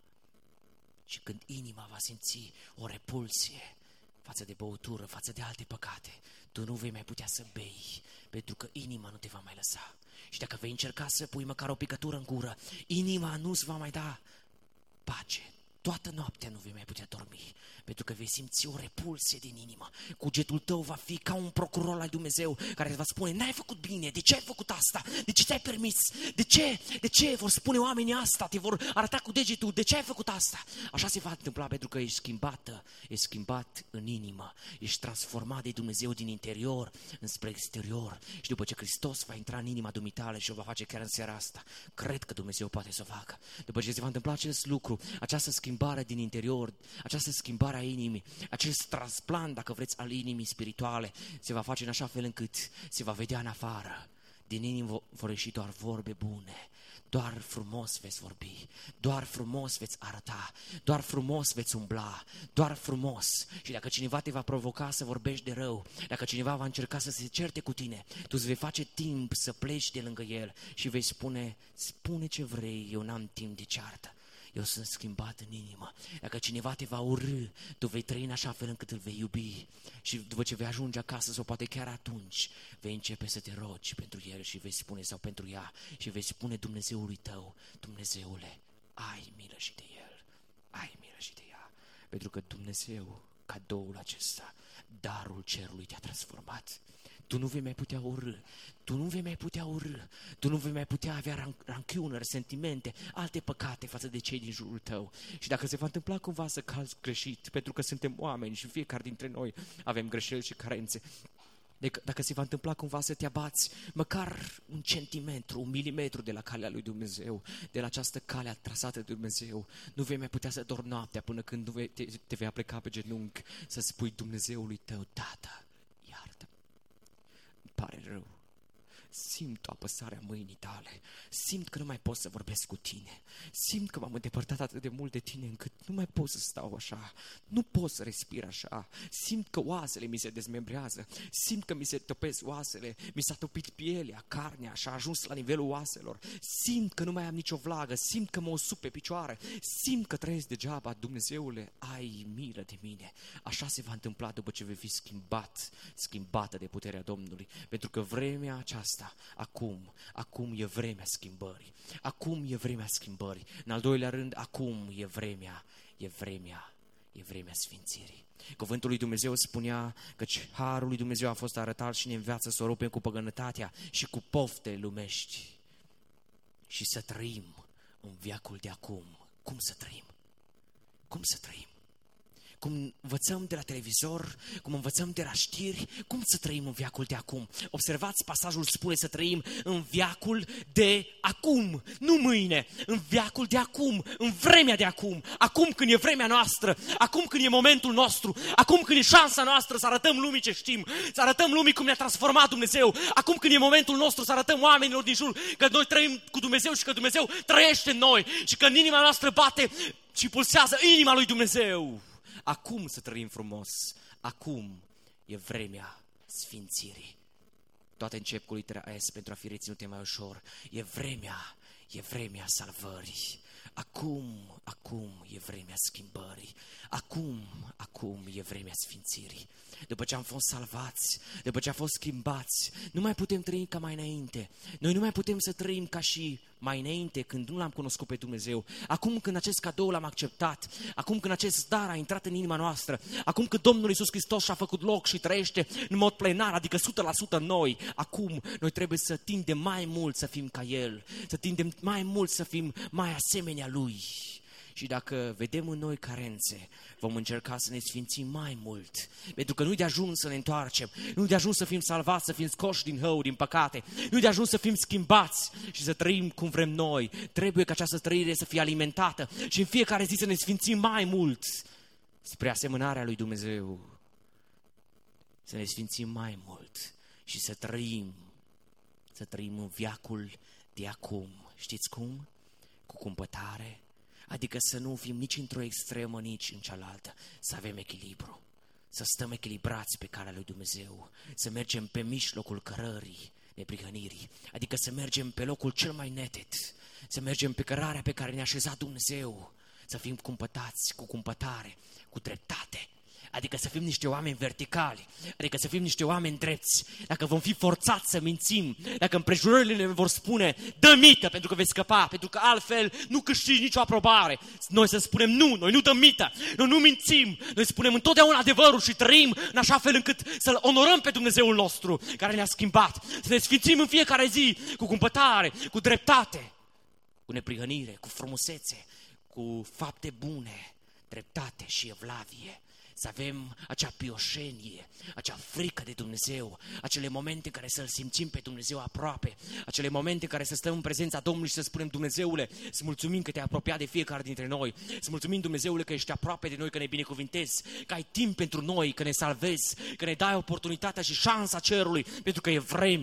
Și când inima va simți o repulsie față de băutură, față de alte păcate, tu nu vei mai putea să bei, pentru că inima nu te va mai lăsa. Și dacă vei încerca să pui măcar o picătură în gură, inima nu-ți va mai da pace. Toată noaptea nu vei mai putea dormi, pentru că vei simți o repulsie din inimă. Cugetul tău va fi ca un procuror al Dumnezeu care îți va spune, n-ai făcut bine, de ce ai făcut asta? De ce ți-ai permis? De ce vor spune oamenii asta? Te vor arăta cu degetul, de ce ai făcut asta? Așa se va întâmpla pentru că ești schimbată, ești schimbat în inimă, ești transformat de Dumnezeu din interior înspre exterior. Și după ce Hristos va intra în inima dumitale și o va face chiar în seara asta, cred că Dumnezeu poate să o facă. După ce se va întâmpla acest lucru, această schimbare din interior, această schimbare a inimii, acest transplant, dacă vreți, al inimii spirituale, se va face în așa fel încât se va vedea în afară. Din inimă vor ieși doar vorbe bune, doar frumos veți vorbi, doar frumos veți arăta, doar frumos veți umbla, doar frumos. Și dacă cineva te va provoca să vorbești de rău, dacă cineva va încerca să se certe cu tine, tu îți vei face timp să pleci de lângă el și vei spune, spune ce vrei, eu n-am timp de ceartă. Eu sunt schimbat în inimă. Dacă cineva te va urâ, tu vei trăi în așa fel încât îl vei iubi. Și după ce vei ajunge acasă, sau poate chiar atunci, vei începe să te rogi pentru el și vei spune, sau pentru ea, și vei spune Dumnezeului tău, Dumnezeule, ai milă și de el, ai milă și de ea. Pentru că Dumnezeu, cadoul acesta, darul cerului te-a transformat. Tu nu vei mai putea urâ, tu nu vei mai putea urâ, tu nu vei mai putea avea ranchiună, resentimente, alte păcate față de cei din jurul tău. Și dacă se va întâmpla cumva să calzi greșit, pentru că suntem oameni și fiecare dintre noi avem greșeli și carențe, Dacă se va întâmpla cumva să te abați măcar 1 centimetru, 1 milimetru de la calea lui Dumnezeu, de la această cale trasată de Dumnezeu, nu vei mai putea să dormi noaptea până când te vei apleca pe genunchi să spui Dumnezeului tău: Tată, iartă-mă, îmi pare rău. Simt apăsarea mâinii tale, simt că nu mai pot să vorbesc cu tine, simt că m-am îndepărtat atât de mult de tine încât nu mai pot să stau așa, nu pot să respir așa, simt că oasele mi se dezmembrează, simt că mi se topesc oasele, mi s-a topit pielea, carnea și a ajuns la nivelul oaselor, simt că nu mai am nicio vlagă, simt că mă usuc pe picioare, simt că trăiesc degeaba. Dumnezeule, ai milă de mine. Așa se va întâmpla după ce vei fi schimbată de puterea Domnului, pentru că vremea aceasta acum e vremea schimbării. Acum e vremea schimbării. În al doilea rând, acum e vremea sfințirii. Cuvântul lui Dumnezeu spunea că harul lui Dumnezeu a fost arătat și ne învață să o rupem cu păgânătatea și cu poftele lumești și să trăim în veacul de acum. Cum să trăim? Cum să trăim? Cum învățăm de la televizor, cum învățăm de la știri, cum să trăim în veacul de acum? Observați, pasajul spune să trăim în veacul de acum, nu mâine, în veacul de acum, în vremea de acum, acum când e vremea noastră, acum când e momentul nostru, acum când e șansa noastră să arătăm lumii ce știm, să arătăm lumii cum ne-a transformat Dumnezeu, acum când e momentul nostru să arătăm oamenilor din jur că noi trăim cu Dumnezeu și că Dumnezeu trăiește în noi și că în inima noastră bate și pulsează inima lui Dumnezeu. Acum să trăim frumos, acum e vremea sfințirii. Toate încep cu litera S pentru a fi reținute mai ușor. E vremea salvării. Acum e vremea schimbării. Acum e vremea sfințirii. După ce am fost salvați, după ce am fost schimbați, nu mai putem trăi ca mai înainte. Noi nu mai putem să trăim ca și mai înainte, când nu l-am cunoscut pe Dumnezeu. Acum când acest cadou l-am acceptat, acum când acest dar a intrat în inima noastră, acum când Domnul Iisus Hristos și-a făcut loc și trăiește în mod plenar, adică 100% în noi, acum noi trebuie să tindem mai mult să fim ca El, să tindem mai mult să fim mai asemenea Lui. Și dacă vedem în noi carențe, vom încerca să ne sfințim mai mult. Pentru că nu-i de ajuns să ne întoarcem, nu-i de ajuns să fim salvați, să fim scoși din hău, din păcate, nu-i de ajuns să fim schimbați și să trăim cum vrem noi. Trebuie ca această trăire să fie alimentată și în fiecare zi să ne sfințim mai mult spre asemănarea lui Dumnezeu. Să ne sfințim mai mult și să trăim în veacul de acum. Știți cum? Cu cumpătare. Adică să nu fim nici într-o extremă, nici în cealaltă. Să avem echilibru. Să stăm echilibrați pe calea lui Dumnezeu. Să mergem pe mijlocul cărării neprihănirii. Adică să mergem pe locul cel mai neted. Să mergem pe cărarea pe care ne-a așezat Dumnezeu. Să fim cumpătați cu cumpătare, cu dreptate. Adică să fim niște oameni verticali, adică să fim niște oameni drepți. Dacă vom fi forțați să mințim, dacă împrejurările ne vor spune dă mită pentru că vei scăpa, pentru că altfel nu câștigi nicio aprobare, noi să spunem nu, noi nu dăm mită, noi nu mințim, noi spunem întotdeauna adevărul și trăim în așa fel încât să-L onorăm pe Dumnezeul nostru care ne-a schimbat, să ne sfințim în fiecare zi cu cumpătare, cu dreptate, cu neprihănire, cu frumusețe, cu fapte bune, dreptate și evlavie. Să avem acea pioșenie, acea frică de Dumnezeu, acele momente în care să-L simțim pe Dumnezeu aproape, acele momente în care să stăm în prezența Domnului și să spunem Dumnezeule, îți mulțumim că te-ai apropiat de fiecare dintre noi, îți mulțumim Dumnezeule că ești aproape de noi, că ne binecuvintezi, că ai timp pentru noi, că ne salvezi, că ne dai oportunitatea și șansa cerului, pentru că e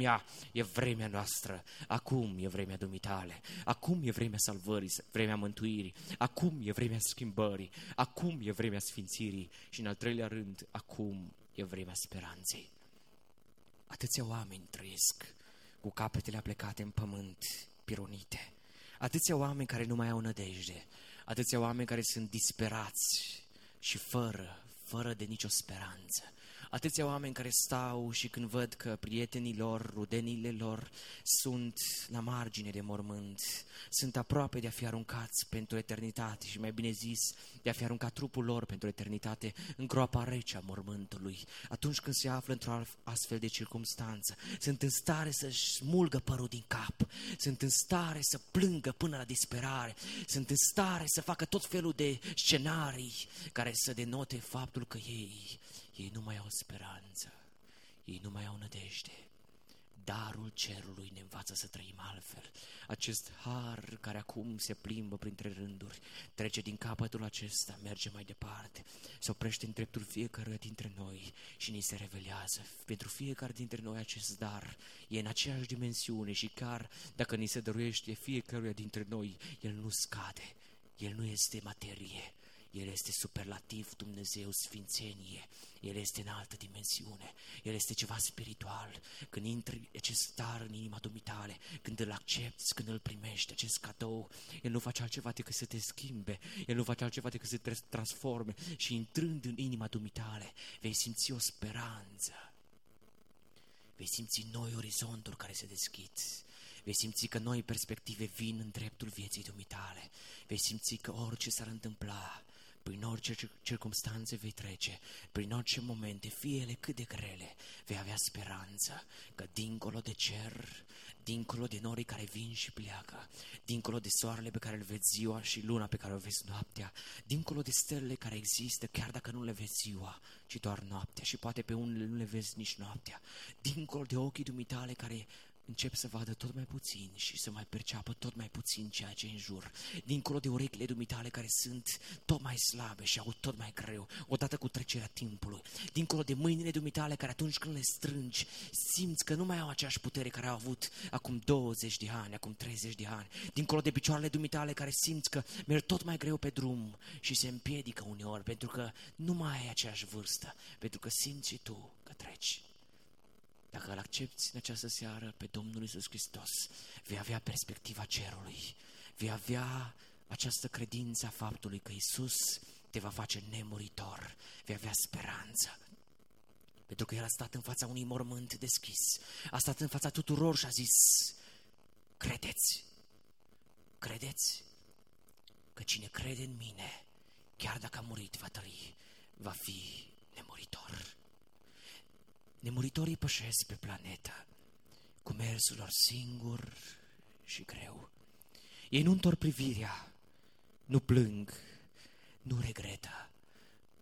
vremea noastră, acum e vremea dumitale, acum e vremea salvării, vremea mântuirii, acum e vremea schimbării, acum e vremea sfințirii și în al treilea rând, acum e vremea speranței. Atâția oameni trăiesc cu capetele aplecate în pământ, pironite. Atâția oameni care nu mai au nădejde. Atâția oameni care sunt disperați și fără de nicio speranță. Atâția oameni care stau și când văd că prietenii lor, rudenile lor sunt la margine de mormânt, sunt aproape de a fi aruncați pentru eternitate și mai bine zis, de a fi aruncat trupul lor pentru eternitate în groapa rece a mormântului. Atunci când se află într-o astfel de circumstanță, sunt în stare să-și smulgă părul din cap, sunt în stare să plângă până la disperare, sunt în stare să facă tot felul de scenarii care să denote faptul că ei nu mai au speranță. Ei nu mai au nădejde. Darul cerului ne învață să trăim altfel. Acest har care acum se plimbă printre rânduri, trece din capătul acesta, merge mai departe, se oprește în dreptul fiecăruia dintre noi și ni se revelează. Pentru fiecare dintre noi acest dar e în aceeași dimensiune și chiar dacă ni se dăruiește fiecăruia dintre noi, el nu scade, el nu este materie. El este superlativ Dumnezeu, sfințenie, El este în altă dimensiune, El este ceva spiritual. Când intră acest dar în inima dumitale, când îl accepti, când îl primești, acest cadou, El nu face altceva decât să te schimbe, El nu face altceva decât să te transforme și intrând în inima dumitale, vei simți o speranță, vei simți noi orizonturi care se deschid. Vei simți că noi perspective vin în dreptul vieții dumitale. Vei simți că orice s-ar întâmpla, prin orice circumstanțe vei trece, prin orice momente, fie ele cât de grele, vei avea speranță că dincolo de cer, dincolo de norii care vin și pleacă, dincolo de soarele pe care îl vezi ziua și luna pe care o vezi noaptea, dincolo de stelele care există, chiar dacă nu le vezi ziua, ci doar noaptea, și poate pe unele nu le vezi nici noaptea, dincolo de ochii dumitale care încep să vadă tot mai puțin și să mai perceapă tot mai puțin ceea ce e în jur, dincolo de urechile dumitale care sunt tot mai slabe și aud tot mai greu, odată cu trecerea timpului, dincolo de mâinile dumitale care atunci când le strângi, simți că nu mai au aceeași putere care au avut acum 20 de ani, acum 30 de ani, dincolo de picioarele dumitale care simți că merg tot mai greu pe drum și se împiedică uneori pentru că nu mai ai aceeași vârstă, pentru că simți și tu că treci. Dacă îl accepți în această seară pe Domnul Iisus Hristos, vei avea perspectiva cerului, vei avea această credință a faptului că Iisus te va face nemuritor, vei avea speranță. Pentru că El a stat în fața unui mormânt deschis, a stat în fața tuturor și a zis: credeți, credeți că cine crede în mine, chiar dacă a murit, va trăi, va fi nemuritor. Nemuritorii pășesc pe planetă cu mersul lor singur și greu. Ei nu întorc privirea, nu plâng, nu regretă. Pe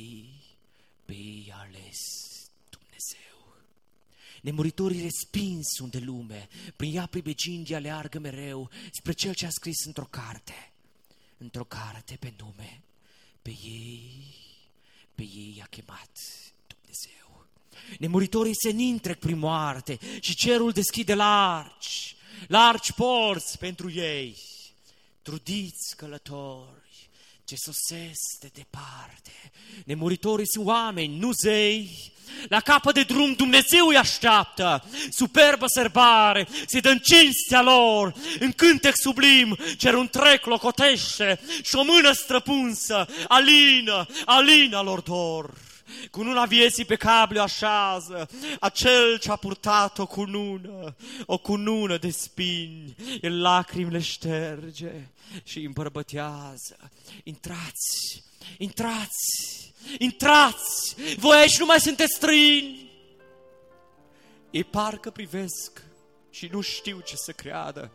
ei a ales Dumnezeu. Nemuritorii respins sunt de lume, prin ea pribegindi aleargă mereu spre Cel ce a scris într-o carte pe nume. Pe ei i-a chemat Dumnezeu. Nemuritorii se nintrec prin moarte și cerul deschide largi porți pentru ei. Trudiți călători ce sosesc de departe, nemuritorii sunt oameni, nu zei. La capăt de drum Dumnezeu îi așteaptă, superbă sărbare, se dă în cinstea lor, în cântec sublim, cerul întreg clocotește și o mână străpunsă alină lor dor. Cununa vieții pe cablu așează acel ce-a purtat o cunună de spini, el lacrimi le șterge și îi îmbărbătează. Intrați, voi aici nu mai sunteți străini. Ei parcă privesc și nu știu ce să creadă.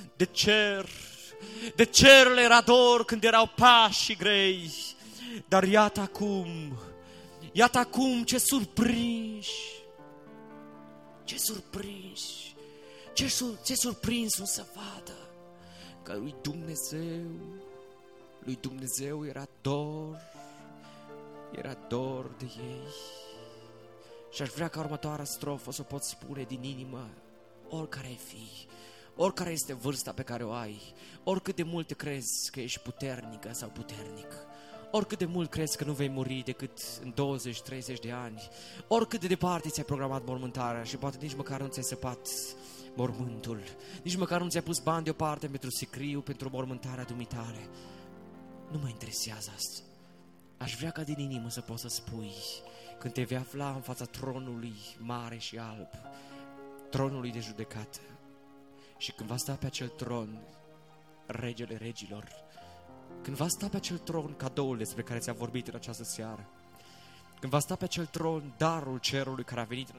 De cer le era dor când erau pașii grei, dar iată acum ce surprinși, ce surprins sunt să vadă că lui Dumnezeu era dor de ei. Și aș vrea ca următoarea strofă să o pot spune din inimă, oricare ai fi, oricare este vârsta pe care o ai, oricât de mult crezi că ești puternică sau puternic, oricât de mult crezi că nu vei muri decât în 20-30 de ani, oricât de departe ți-ai programat mormântarea și poate nici măcar nu ți-ai săpat mormântul, nici măcar nu ți-ai pus bani deoparte pentru sicriu, pentru mormântarea dumitale, nu mă interesează asta. Aș vrea ca din inimă să poți să spui, când te vei afla în fața tronului mare și alb, tronului de judecată, și când va sta pe acel tron regele regilor, când va sta pe acel tron cadoul despre care ți-am vorbit în această seară, când va sta pe acel tron darul cerului care a venit,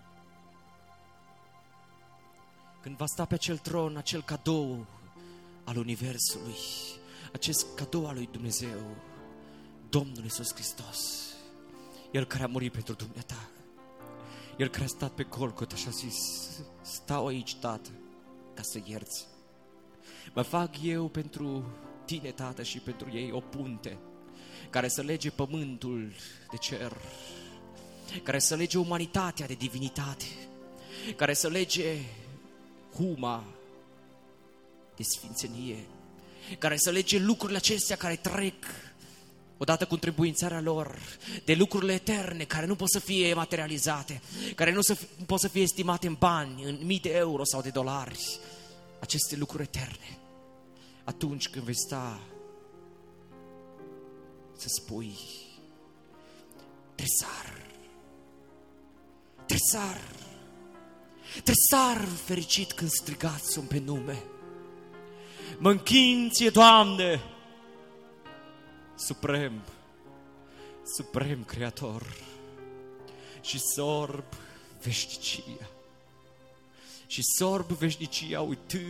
când va sta pe acel tron acel cadou al universului, acest cadou al lui Dumnezeu, Domnul Iisus Hristos, El care a murit pentru dumneata, El care a stat pe Golgota și a zis: stau aici, Tată, ca să ierți. Mă fac eu pentru tine, Tată, și pentru ei o punte care să lege pământul de cer, care să lege umanitatea de divinitate, care să lege huma de sfințenie, care să lege lucrurile acestea care trec odată cu întrebuințarea lor, de lucrurile eterne care nu pot să fie materializate, care nu pot să fie estimate în bani, în mii de euro sau de dolari, aceste lucruri eterne. Atunci când vei sta să spui: Tresar fericit când strigați-o pe nume. Mă închin ție, Doamne, suprem Creator, și sorb veșnicia,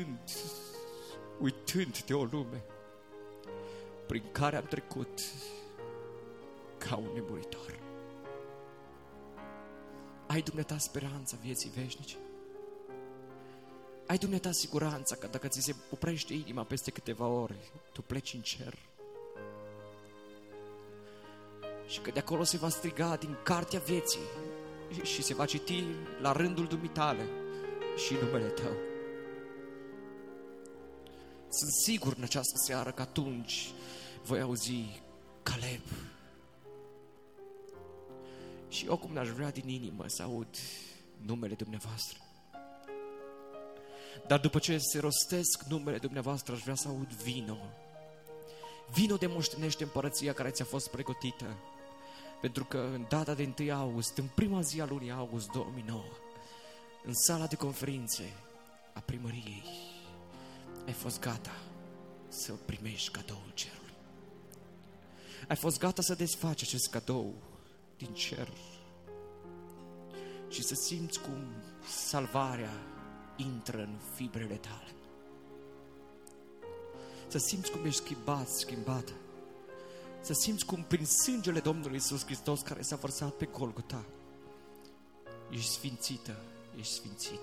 uitând de o lume prin care am trecut ca un nemuritor. Ai dumneata speranța vieții veșnice? Ai dumneata siguranța că dacă ți se oprește inima peste câteva ore, tu pleci în cer? Și că de acolo se va striga din cartea vieții și se va citi la rândul dumitale și numele tău. Sunt sigur în această seară că atunci voi auzi: Caleb. Și eu cum n-aș vrea din inimă să aud numele dumneavoastră. Dar după ce se rostesc numele dumneavoastră, aș vrea să aud vino. Vino de moștenește împărăția care ți-a fost pregătită. Pentru că în data de 1 august, în prima zi a lunii august 2009, în sala de conferințe a primăriei, ai fost gata să primești cadoul cerului. Ai fost gata să desfaci acest cadou din cer și să simți cum salvarea intră în fibrele tale. Să simți cum ești schimbată. Să simți cum prin sângele Domnului Iisus Hristos care s-a vărsat pe Golgota, ești sfințită, ești sfințit.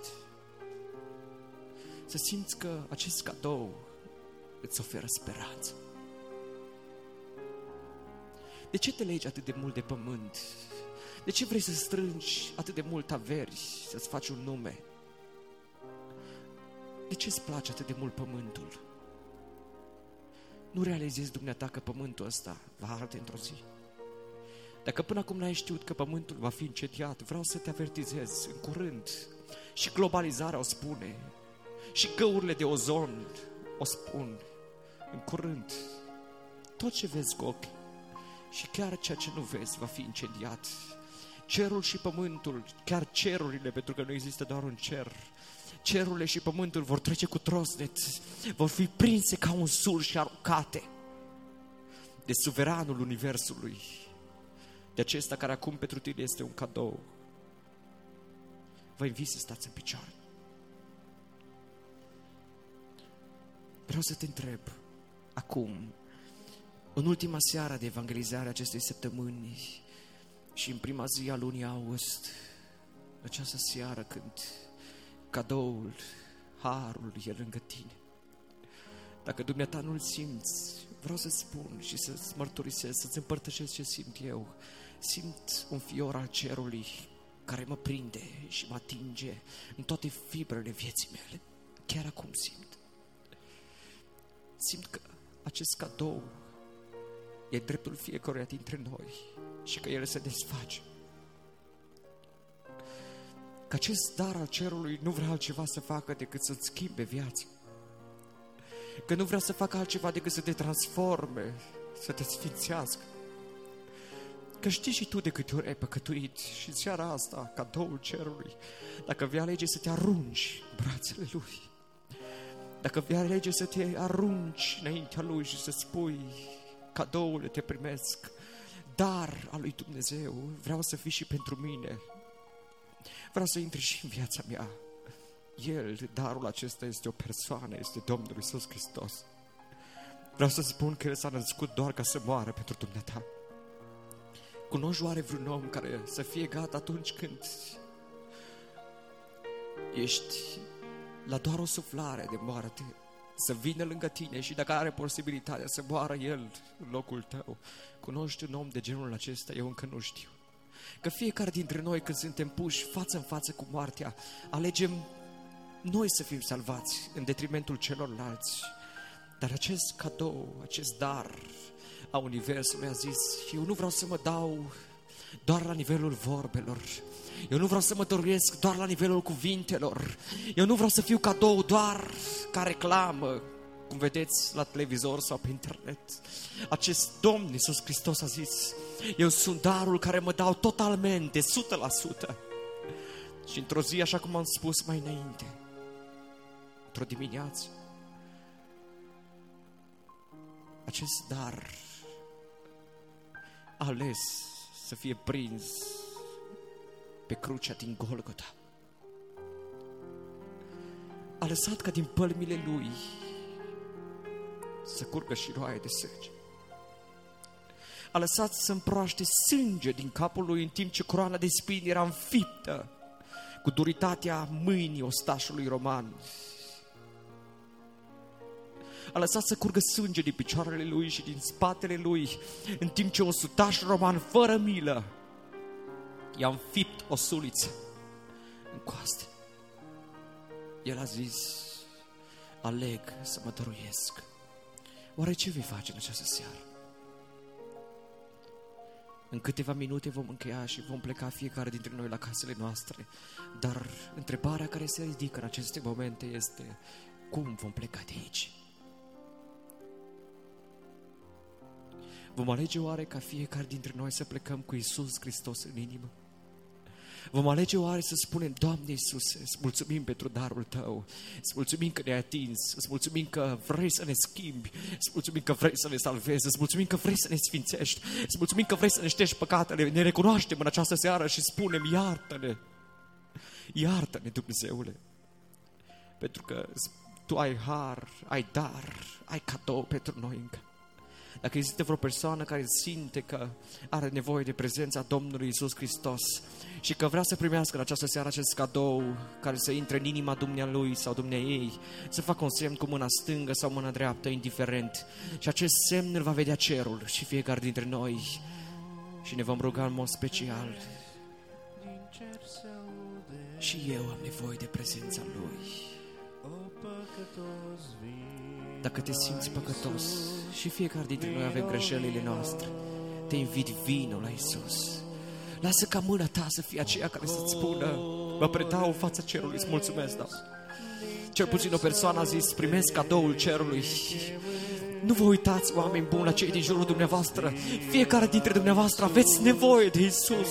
Să simți că acest cadou îți oferă speranță. De ce te legi atât de mult de pământ? De ce vrei să strângi atât de mult averi, să-ți faci un nume? De ce îți place atât de mult pământul? Nu realizezi dumneata că pământul ăsta va arde într-o zi? Dacă până acum n-ai știut că pământul va fi incendiat, vreau să te avertizez în curând. Și globalizarea o spune, și găurile de ozon o spun. În curând, tot ce vezi cu ochi și chiar ceea ce nu vezi va fi incendiat. Cerul și pământul, chiar cerurile, pentru că nu există doar un cer, cerurile și pământul vor trece cu trosnet, vor fi prinse ca un sul și aruncate de suveranul universului, de acesta care acum pentru tine este un cadou. Vă invit să stați în picioare. Vreau să te întreb acum, în ultima seară de evangelizare a acestei săptămâni și în prima zi a lunii august, această seară când cadoul, harul e lângă tine, dacă dumneata nu-l simți, vreau să spun și să-ți mărturisesc, să-ți împărtășesc ce simt eu. Simt un fior al cerului care mă prinde și mă atinge în toate fibrele vieții mele. Chiar acum simt că acest cadou e dreptul fiecăruia dintre noi și că el se desface. Că acest dar al cerului nu vrea altceva să facă decât să-ți schimbe viața. Că nu vrea să facă altceva decât să te transforme, să te sfințească. Că știi și tu de câte ori ai păcătuit și în seara asta, cadoul cerului, dacă vei alege să te arunci în brațele lui, dacă vei alege să te arunci înaintea lui și să spui: cadoule, te primesc, dar al lui Dumnezeu, vreau să fii și pentru mine, vreau să intri și în viața mea. El, darul acesta, este o persoană, este Domnul Iisus Hristos. Vreau să spun că El s-a născut doar ca să moară pentru dumneata. Cunoști oare vreun om care să fie gata atunci când ești la doar o suflare de moarte, să vină lângă tine și dacă are posibilitatea să moară El în locul tău. Cunoști un om de genul acesta? Eu încă nu știu. Că fiecare dintre noi, când suntem puși față în față cu moartea, alegem noi să fim salvați în detrimentul celorlalți. Dar acest cadou, acest dar a Universului a zis: eu nu vreau să mă dau doar la nivelul vorbelor, eu nu vreau să mă dăruiesc doar la nivelul cuvintelor, eu nu vreau să fiu cadou doar ca reclamă, cum vedeți la televizor sau pe internet. Acest Domn Iisus Hristos a zis: eu sunt darul care mă dau totalmente, 100%. Și într-o zi, așa cum am spus mai înainte, într-o dimineață, acest dar a ales să fie prins pe crucea din Golgota. A lăsat ca din pălmile Lui să curgă șiroaie de sânge. A lăsat să împroaște sânge din capul Lui, în timp ce coroana de spini era înfiptă cu duritatea mâinii ostașului roman. A lăsat să curgă sânge din picioarele Lui și din spatele Lui, în timp ce un sutaș roman fără milă i-a înfipt o suliță în coaste. El a zis: aleg să mă dăruiesc. Oare ce vei face în această seară? În câteva minute vom încheia și vom pleca fiecare dintre noi la casele noastre. Dar întrebarea care se ridică în aceste momente este: cum vom pleca de aici? Vom alege oare ca fiecare dintre noi să plecăm cu Iisus Hristos în inimă? Vom alege oare să spunem: Doamne Iisuse, îți mulțumim pentru darul Tău, îți mulțumim că ne-ai atins, îți mulțumim că vrei să ne schimbi, îți mulțumim că vrei să ne salvezi, îți mulțumim că vrei să ne sfințești, îți mulțumim că vrei să ne ștergi păcatele. Ne recunoaștem în această seară și spunem: iartă-ne, iartă-ne, Dumnezeule, pentru că Tu ai har, ai dar, ai cadou pentru noi încă. Dacă există vreo persoană care simte că are nevoie de prezența Domnului Iisus Hristos și că vrea să primească în această seară acest cadou care să intre în inima dumnealui sau dumneaei, să facă un semn cu mâna stângă sau mâna dreaptă, indiferent. Și acest semn îl va vedea cerul și fiecare dintre noi. Și ne vom ruga în mod special: și eu am nevoie de prezența Lui. Dacă te simți păcătos, și fiecare dintre noi avem greșelile noastre, te invit, vino la Iisus. Lasă ca mâna ta să fie aceea care să-ți spună: mă predau în fața cerului, îți mulțumesc, da. Cel puțin o persoană a zis: primesc cadoul cerului. Nu vă uitați, oameni buni, la cei din jurul dumneavoastră. Fiecare dintre dumneavoastră aveți nevoie de Iisus.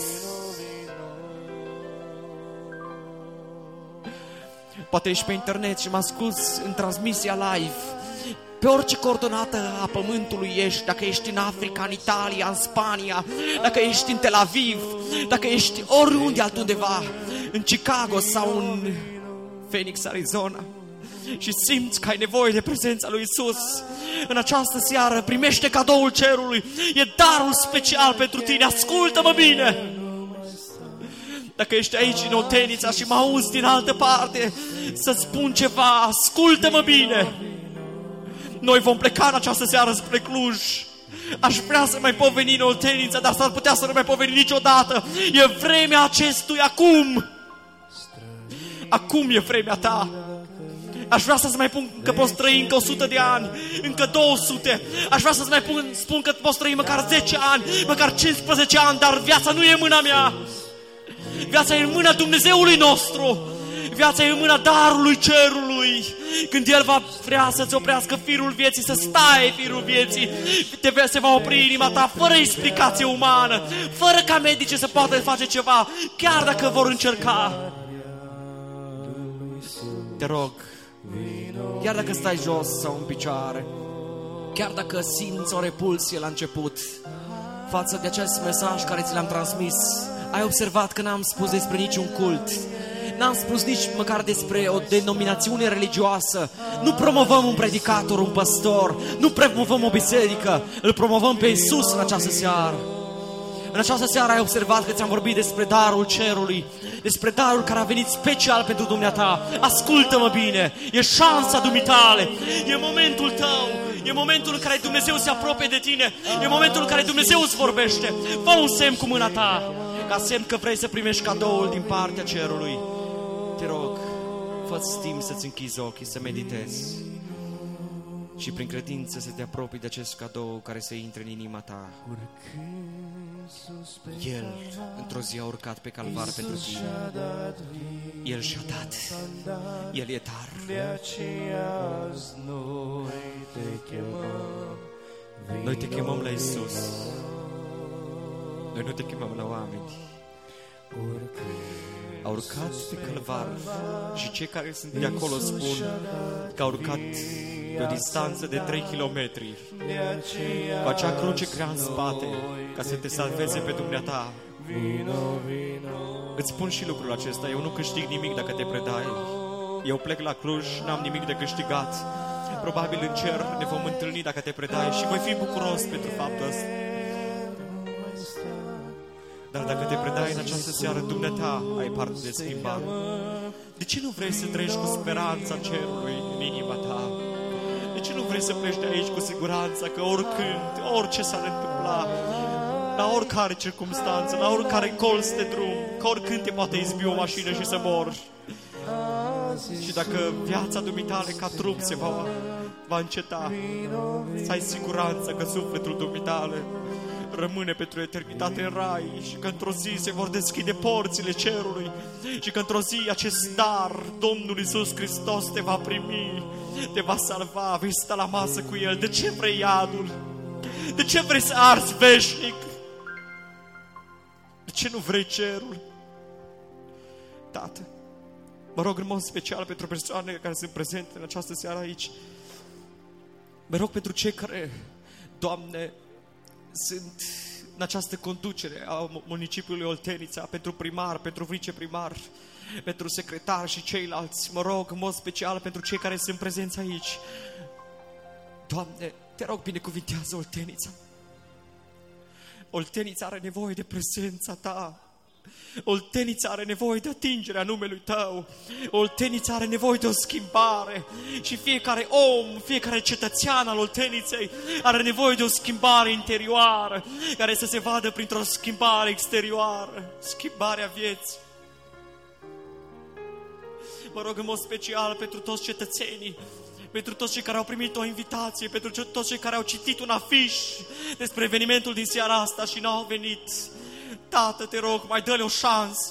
Poate ești pe internet și mă asculți în transmisia live. Pe orice coordonată a pământului ești, dacă ești în Africa, în Italia, în Spania, dacă ești în Tel Aviv, dacă ești oriunde altundeva, în Chicago sau în Phoenix, Arizona, și simți că ai nevoie de prezența lui Iisus, în această seară primește cadoul cerului. E darul special pentru tine. Ascultă-mă bine! Dacă ești aici în Oltenița și mă auzi din altă parte, să-ți spun ceva, ascultă-mă bine! Noi vom pleca în această seară spre Cluj. Aș vrea să mai pot veni în Oltenița, dar s-ar putea să nu mai pot veni niciodată. E vremea acestui acum. Acum e vremea ta. Aș vrea să-ți mai spun că poți trăi încă 100 de ani, încă 200. Aș vrea să-ți mai spun că poți trăi măcar 10 ani, măcar 15 ani, dar viața nu e în mâna mea. Viața e în mâna Dumnezeului nostru. Viața e în mâna darului cerului. Când El va vrea să-ți oprească firul vieții, să stai firul vieții, se va opri inima ta fără explicație umană, fără ca medicii să poată face ceva, chiar dacă vor încerca. Te rog, chiar dacă stai jos sau în picioare, chiar dacă simți o repulsie la început față de acest mesaj care ți l-am transmis, ai observat că n-am spus despre niciun cult, n-am spus nici măcar despre o denominațiune religioasă. Nu promovăm un predicator, un păstor, nu promovăm o biserică, îl promovăm pe Iisus în această seară. În această seară ai observat că ți-am vorbit despre darul cerului, despre darul care a venit special pentru dumneata. Ascultă-mă bine, e șansa dumitale, e momentul tău, e momentul în care Dumnezeu se apropie de tine, e momentul în care Dumnezeu îți vorbește. Fă un semn cu mâna ta, ca semn că vrei să primești cadoul din partea cerului. Te rog, fă-ți timp să-ți închizi ochii, să meditezi și prin credință să te apropii de acest cadou care să intre în inima ta. El, într-o zi, a urcat pe calvar pentru tine. El și-a dat. El e dar. Noi te chemăm la Iisus. Noi nu te chemăm la oameni. A urcat pe calvar și cei care sunt de acolo spun că a urcat pe o distanță de 3 kilometri cu acea cruce grea în spate ca să te salveze pe dumneata. Îți spun și lucrul acesta, eu nu câștig nimic dacă te predai. Eu plec la Cluj, n-am nimic de câștigat. Probabil în cer ne vom întâlni dacă te predai și voi fi bucuros pentru faptul ăsta. Dar dacă te predai în această seară, dumneata ai parte de schimbare. De ce nu vrei să trăiești cu speranța cerului în inima ta? De ce nu vrei să pleci de aici cu siguranța că oricând, orice s-ar întâmpla, la oricare circumstanță, la oricare colț de drum, că oricând te poate izbi o mașină și să mori? Și dacă viața dumitale ca trup se va înceta, să ai siguranța că sufletul dumitale rămâne pentru eternitate în rai și că într-o zi se vor deschide porțile cerului și că într-o zi acest dar, Domnul Iisus Hristos te va primi, te va salva, vei sta la masă cu El. De ce vrei iadul? De ce vrei să arzi veșnic? De ce nu vrei cerul? Tată, mă rog în mod special pentru persoanele care sunt prezente în această seară aici. Mă rog pentru cei care, Doamne, sunt în această conducere a municipiului Oltenița, pentru primar, pentru viceprimar, pentru secretar și ceilalți. Mă rog în mod special pentru cei care sunt prezenți aici. Doamne, te rog, binecuvintează Oltenița. Oltenița are nevoie de prezența Ta. Oltenița are nevoie de atingerea numelui Tău. Oltenița are nevoie de o schimbare. Și fiecare om, fiecare cetățean al Olteniței are nevoie de o schimbare interioară, care să se vadă printr-o schimbare exterioară, schimbarea vieții. Mă rog în mod special pentru toți cetățenii, pentru toți cei care au primit o invitație, pentru toți cei care au citit un afiș despre evenimentul din seara asta și n-au venit. Tată, te rog, mai dă-le o șansă.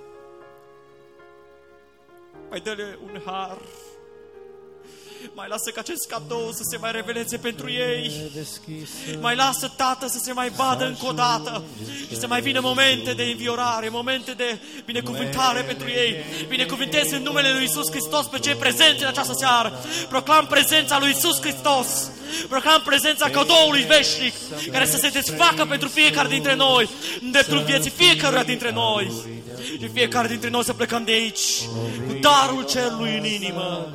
Mai dă-le un har. Mai lasă ca acest cadou să se mai reveleze pentru ei. Mai lasă, Tată, să se mai vadă încă o dată și să mai vină momente de înviorare, momente de binecuvântare pentru ei. Binecuvântez în numele lui Iisus Hristos pe cei prezenți în această seară. Proclam prezența lui Iisus Hristos. Proclam prezența cadoului veșnic care să se desfacă pentru fiecare dintre noi, în dreptul vieții fiecăruia dintre noi. Și fiecare dintre noi să plecăm de aici cu darul cerului în inimă.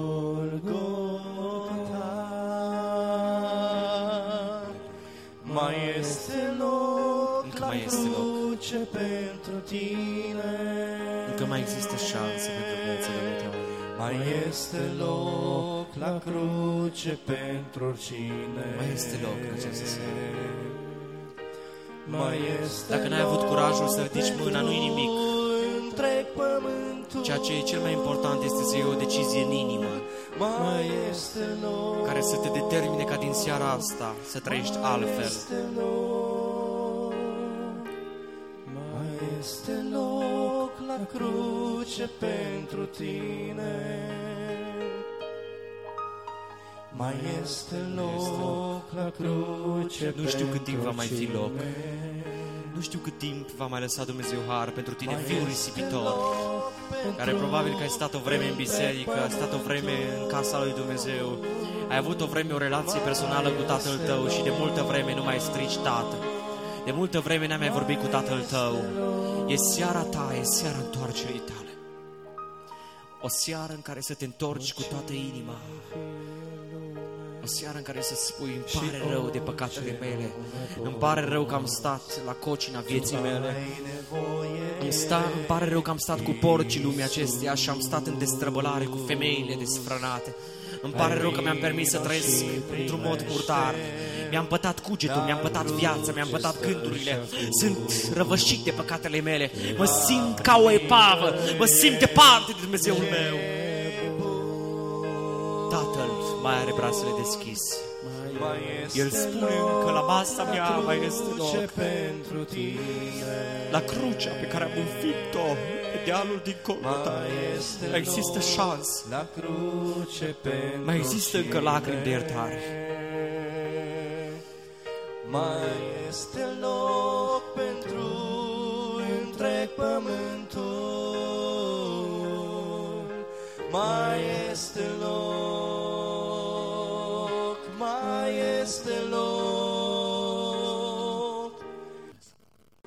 Mai este loc, încă mai este loc pentru tine. Încă mai există șanse pentru viața ta. Mai este loc la cruce pentru oricine. Mai este loc în această seară. Mai este Dacă n-ai avut curajul să ridici mâna, nu-i nimic. întreg pământul. Ceea ce e cel mai important este să iei o decizie în inimă, Mai este loc, care să te determine ca din seara asta să trăiești altfel. mai este loc la cruce pentru tine. Mai este loc la cruce. Nu știu cât timp va mai fi loc. Nu știu cât timp va mai lăsa Dumnezeu har pentru tine, fiul risipitor, care probabil că ai stat o vreme în biserică, ai stat o vreme în casa lui Dumnezeu, ai avut o vreme o relație personală cu tatăl tău și de multă vreme nu mai strici tată. De multă vreme n-ai mai vorbit cu tatăl tău. E seara ta, e seara întoarcerii tale. O seară în care să te întorci cu toată inima. O O seară în care să spui, îmi pare rău de păcatele mele, îmi pare rău că am stat la cocina vieții mele, îmi pare rău că am stat cu porcii lumii acesteia și am stat în destrăbălare cu femeile desfrânate. Îmi pare rău că mi-am permis să trăiesc într-un mod murdar. Mi-am pătat cugetul, mi-am pătat viața, mi-am pătat gândurile. Sunt răvășit de păcatele mele. Mă simt ca o epavă, mă simt departe de Dumnezeul meu. Tatăl mai are brațele deschise. El spune că la masa mea mai este loc. La crucea pe care am înfipt-o pe dealul din Golgota mai există șansă. Mai există încă lacrimi de iertare. Mai este loc pentru întreg pământul. Mai este loc, mai este loc.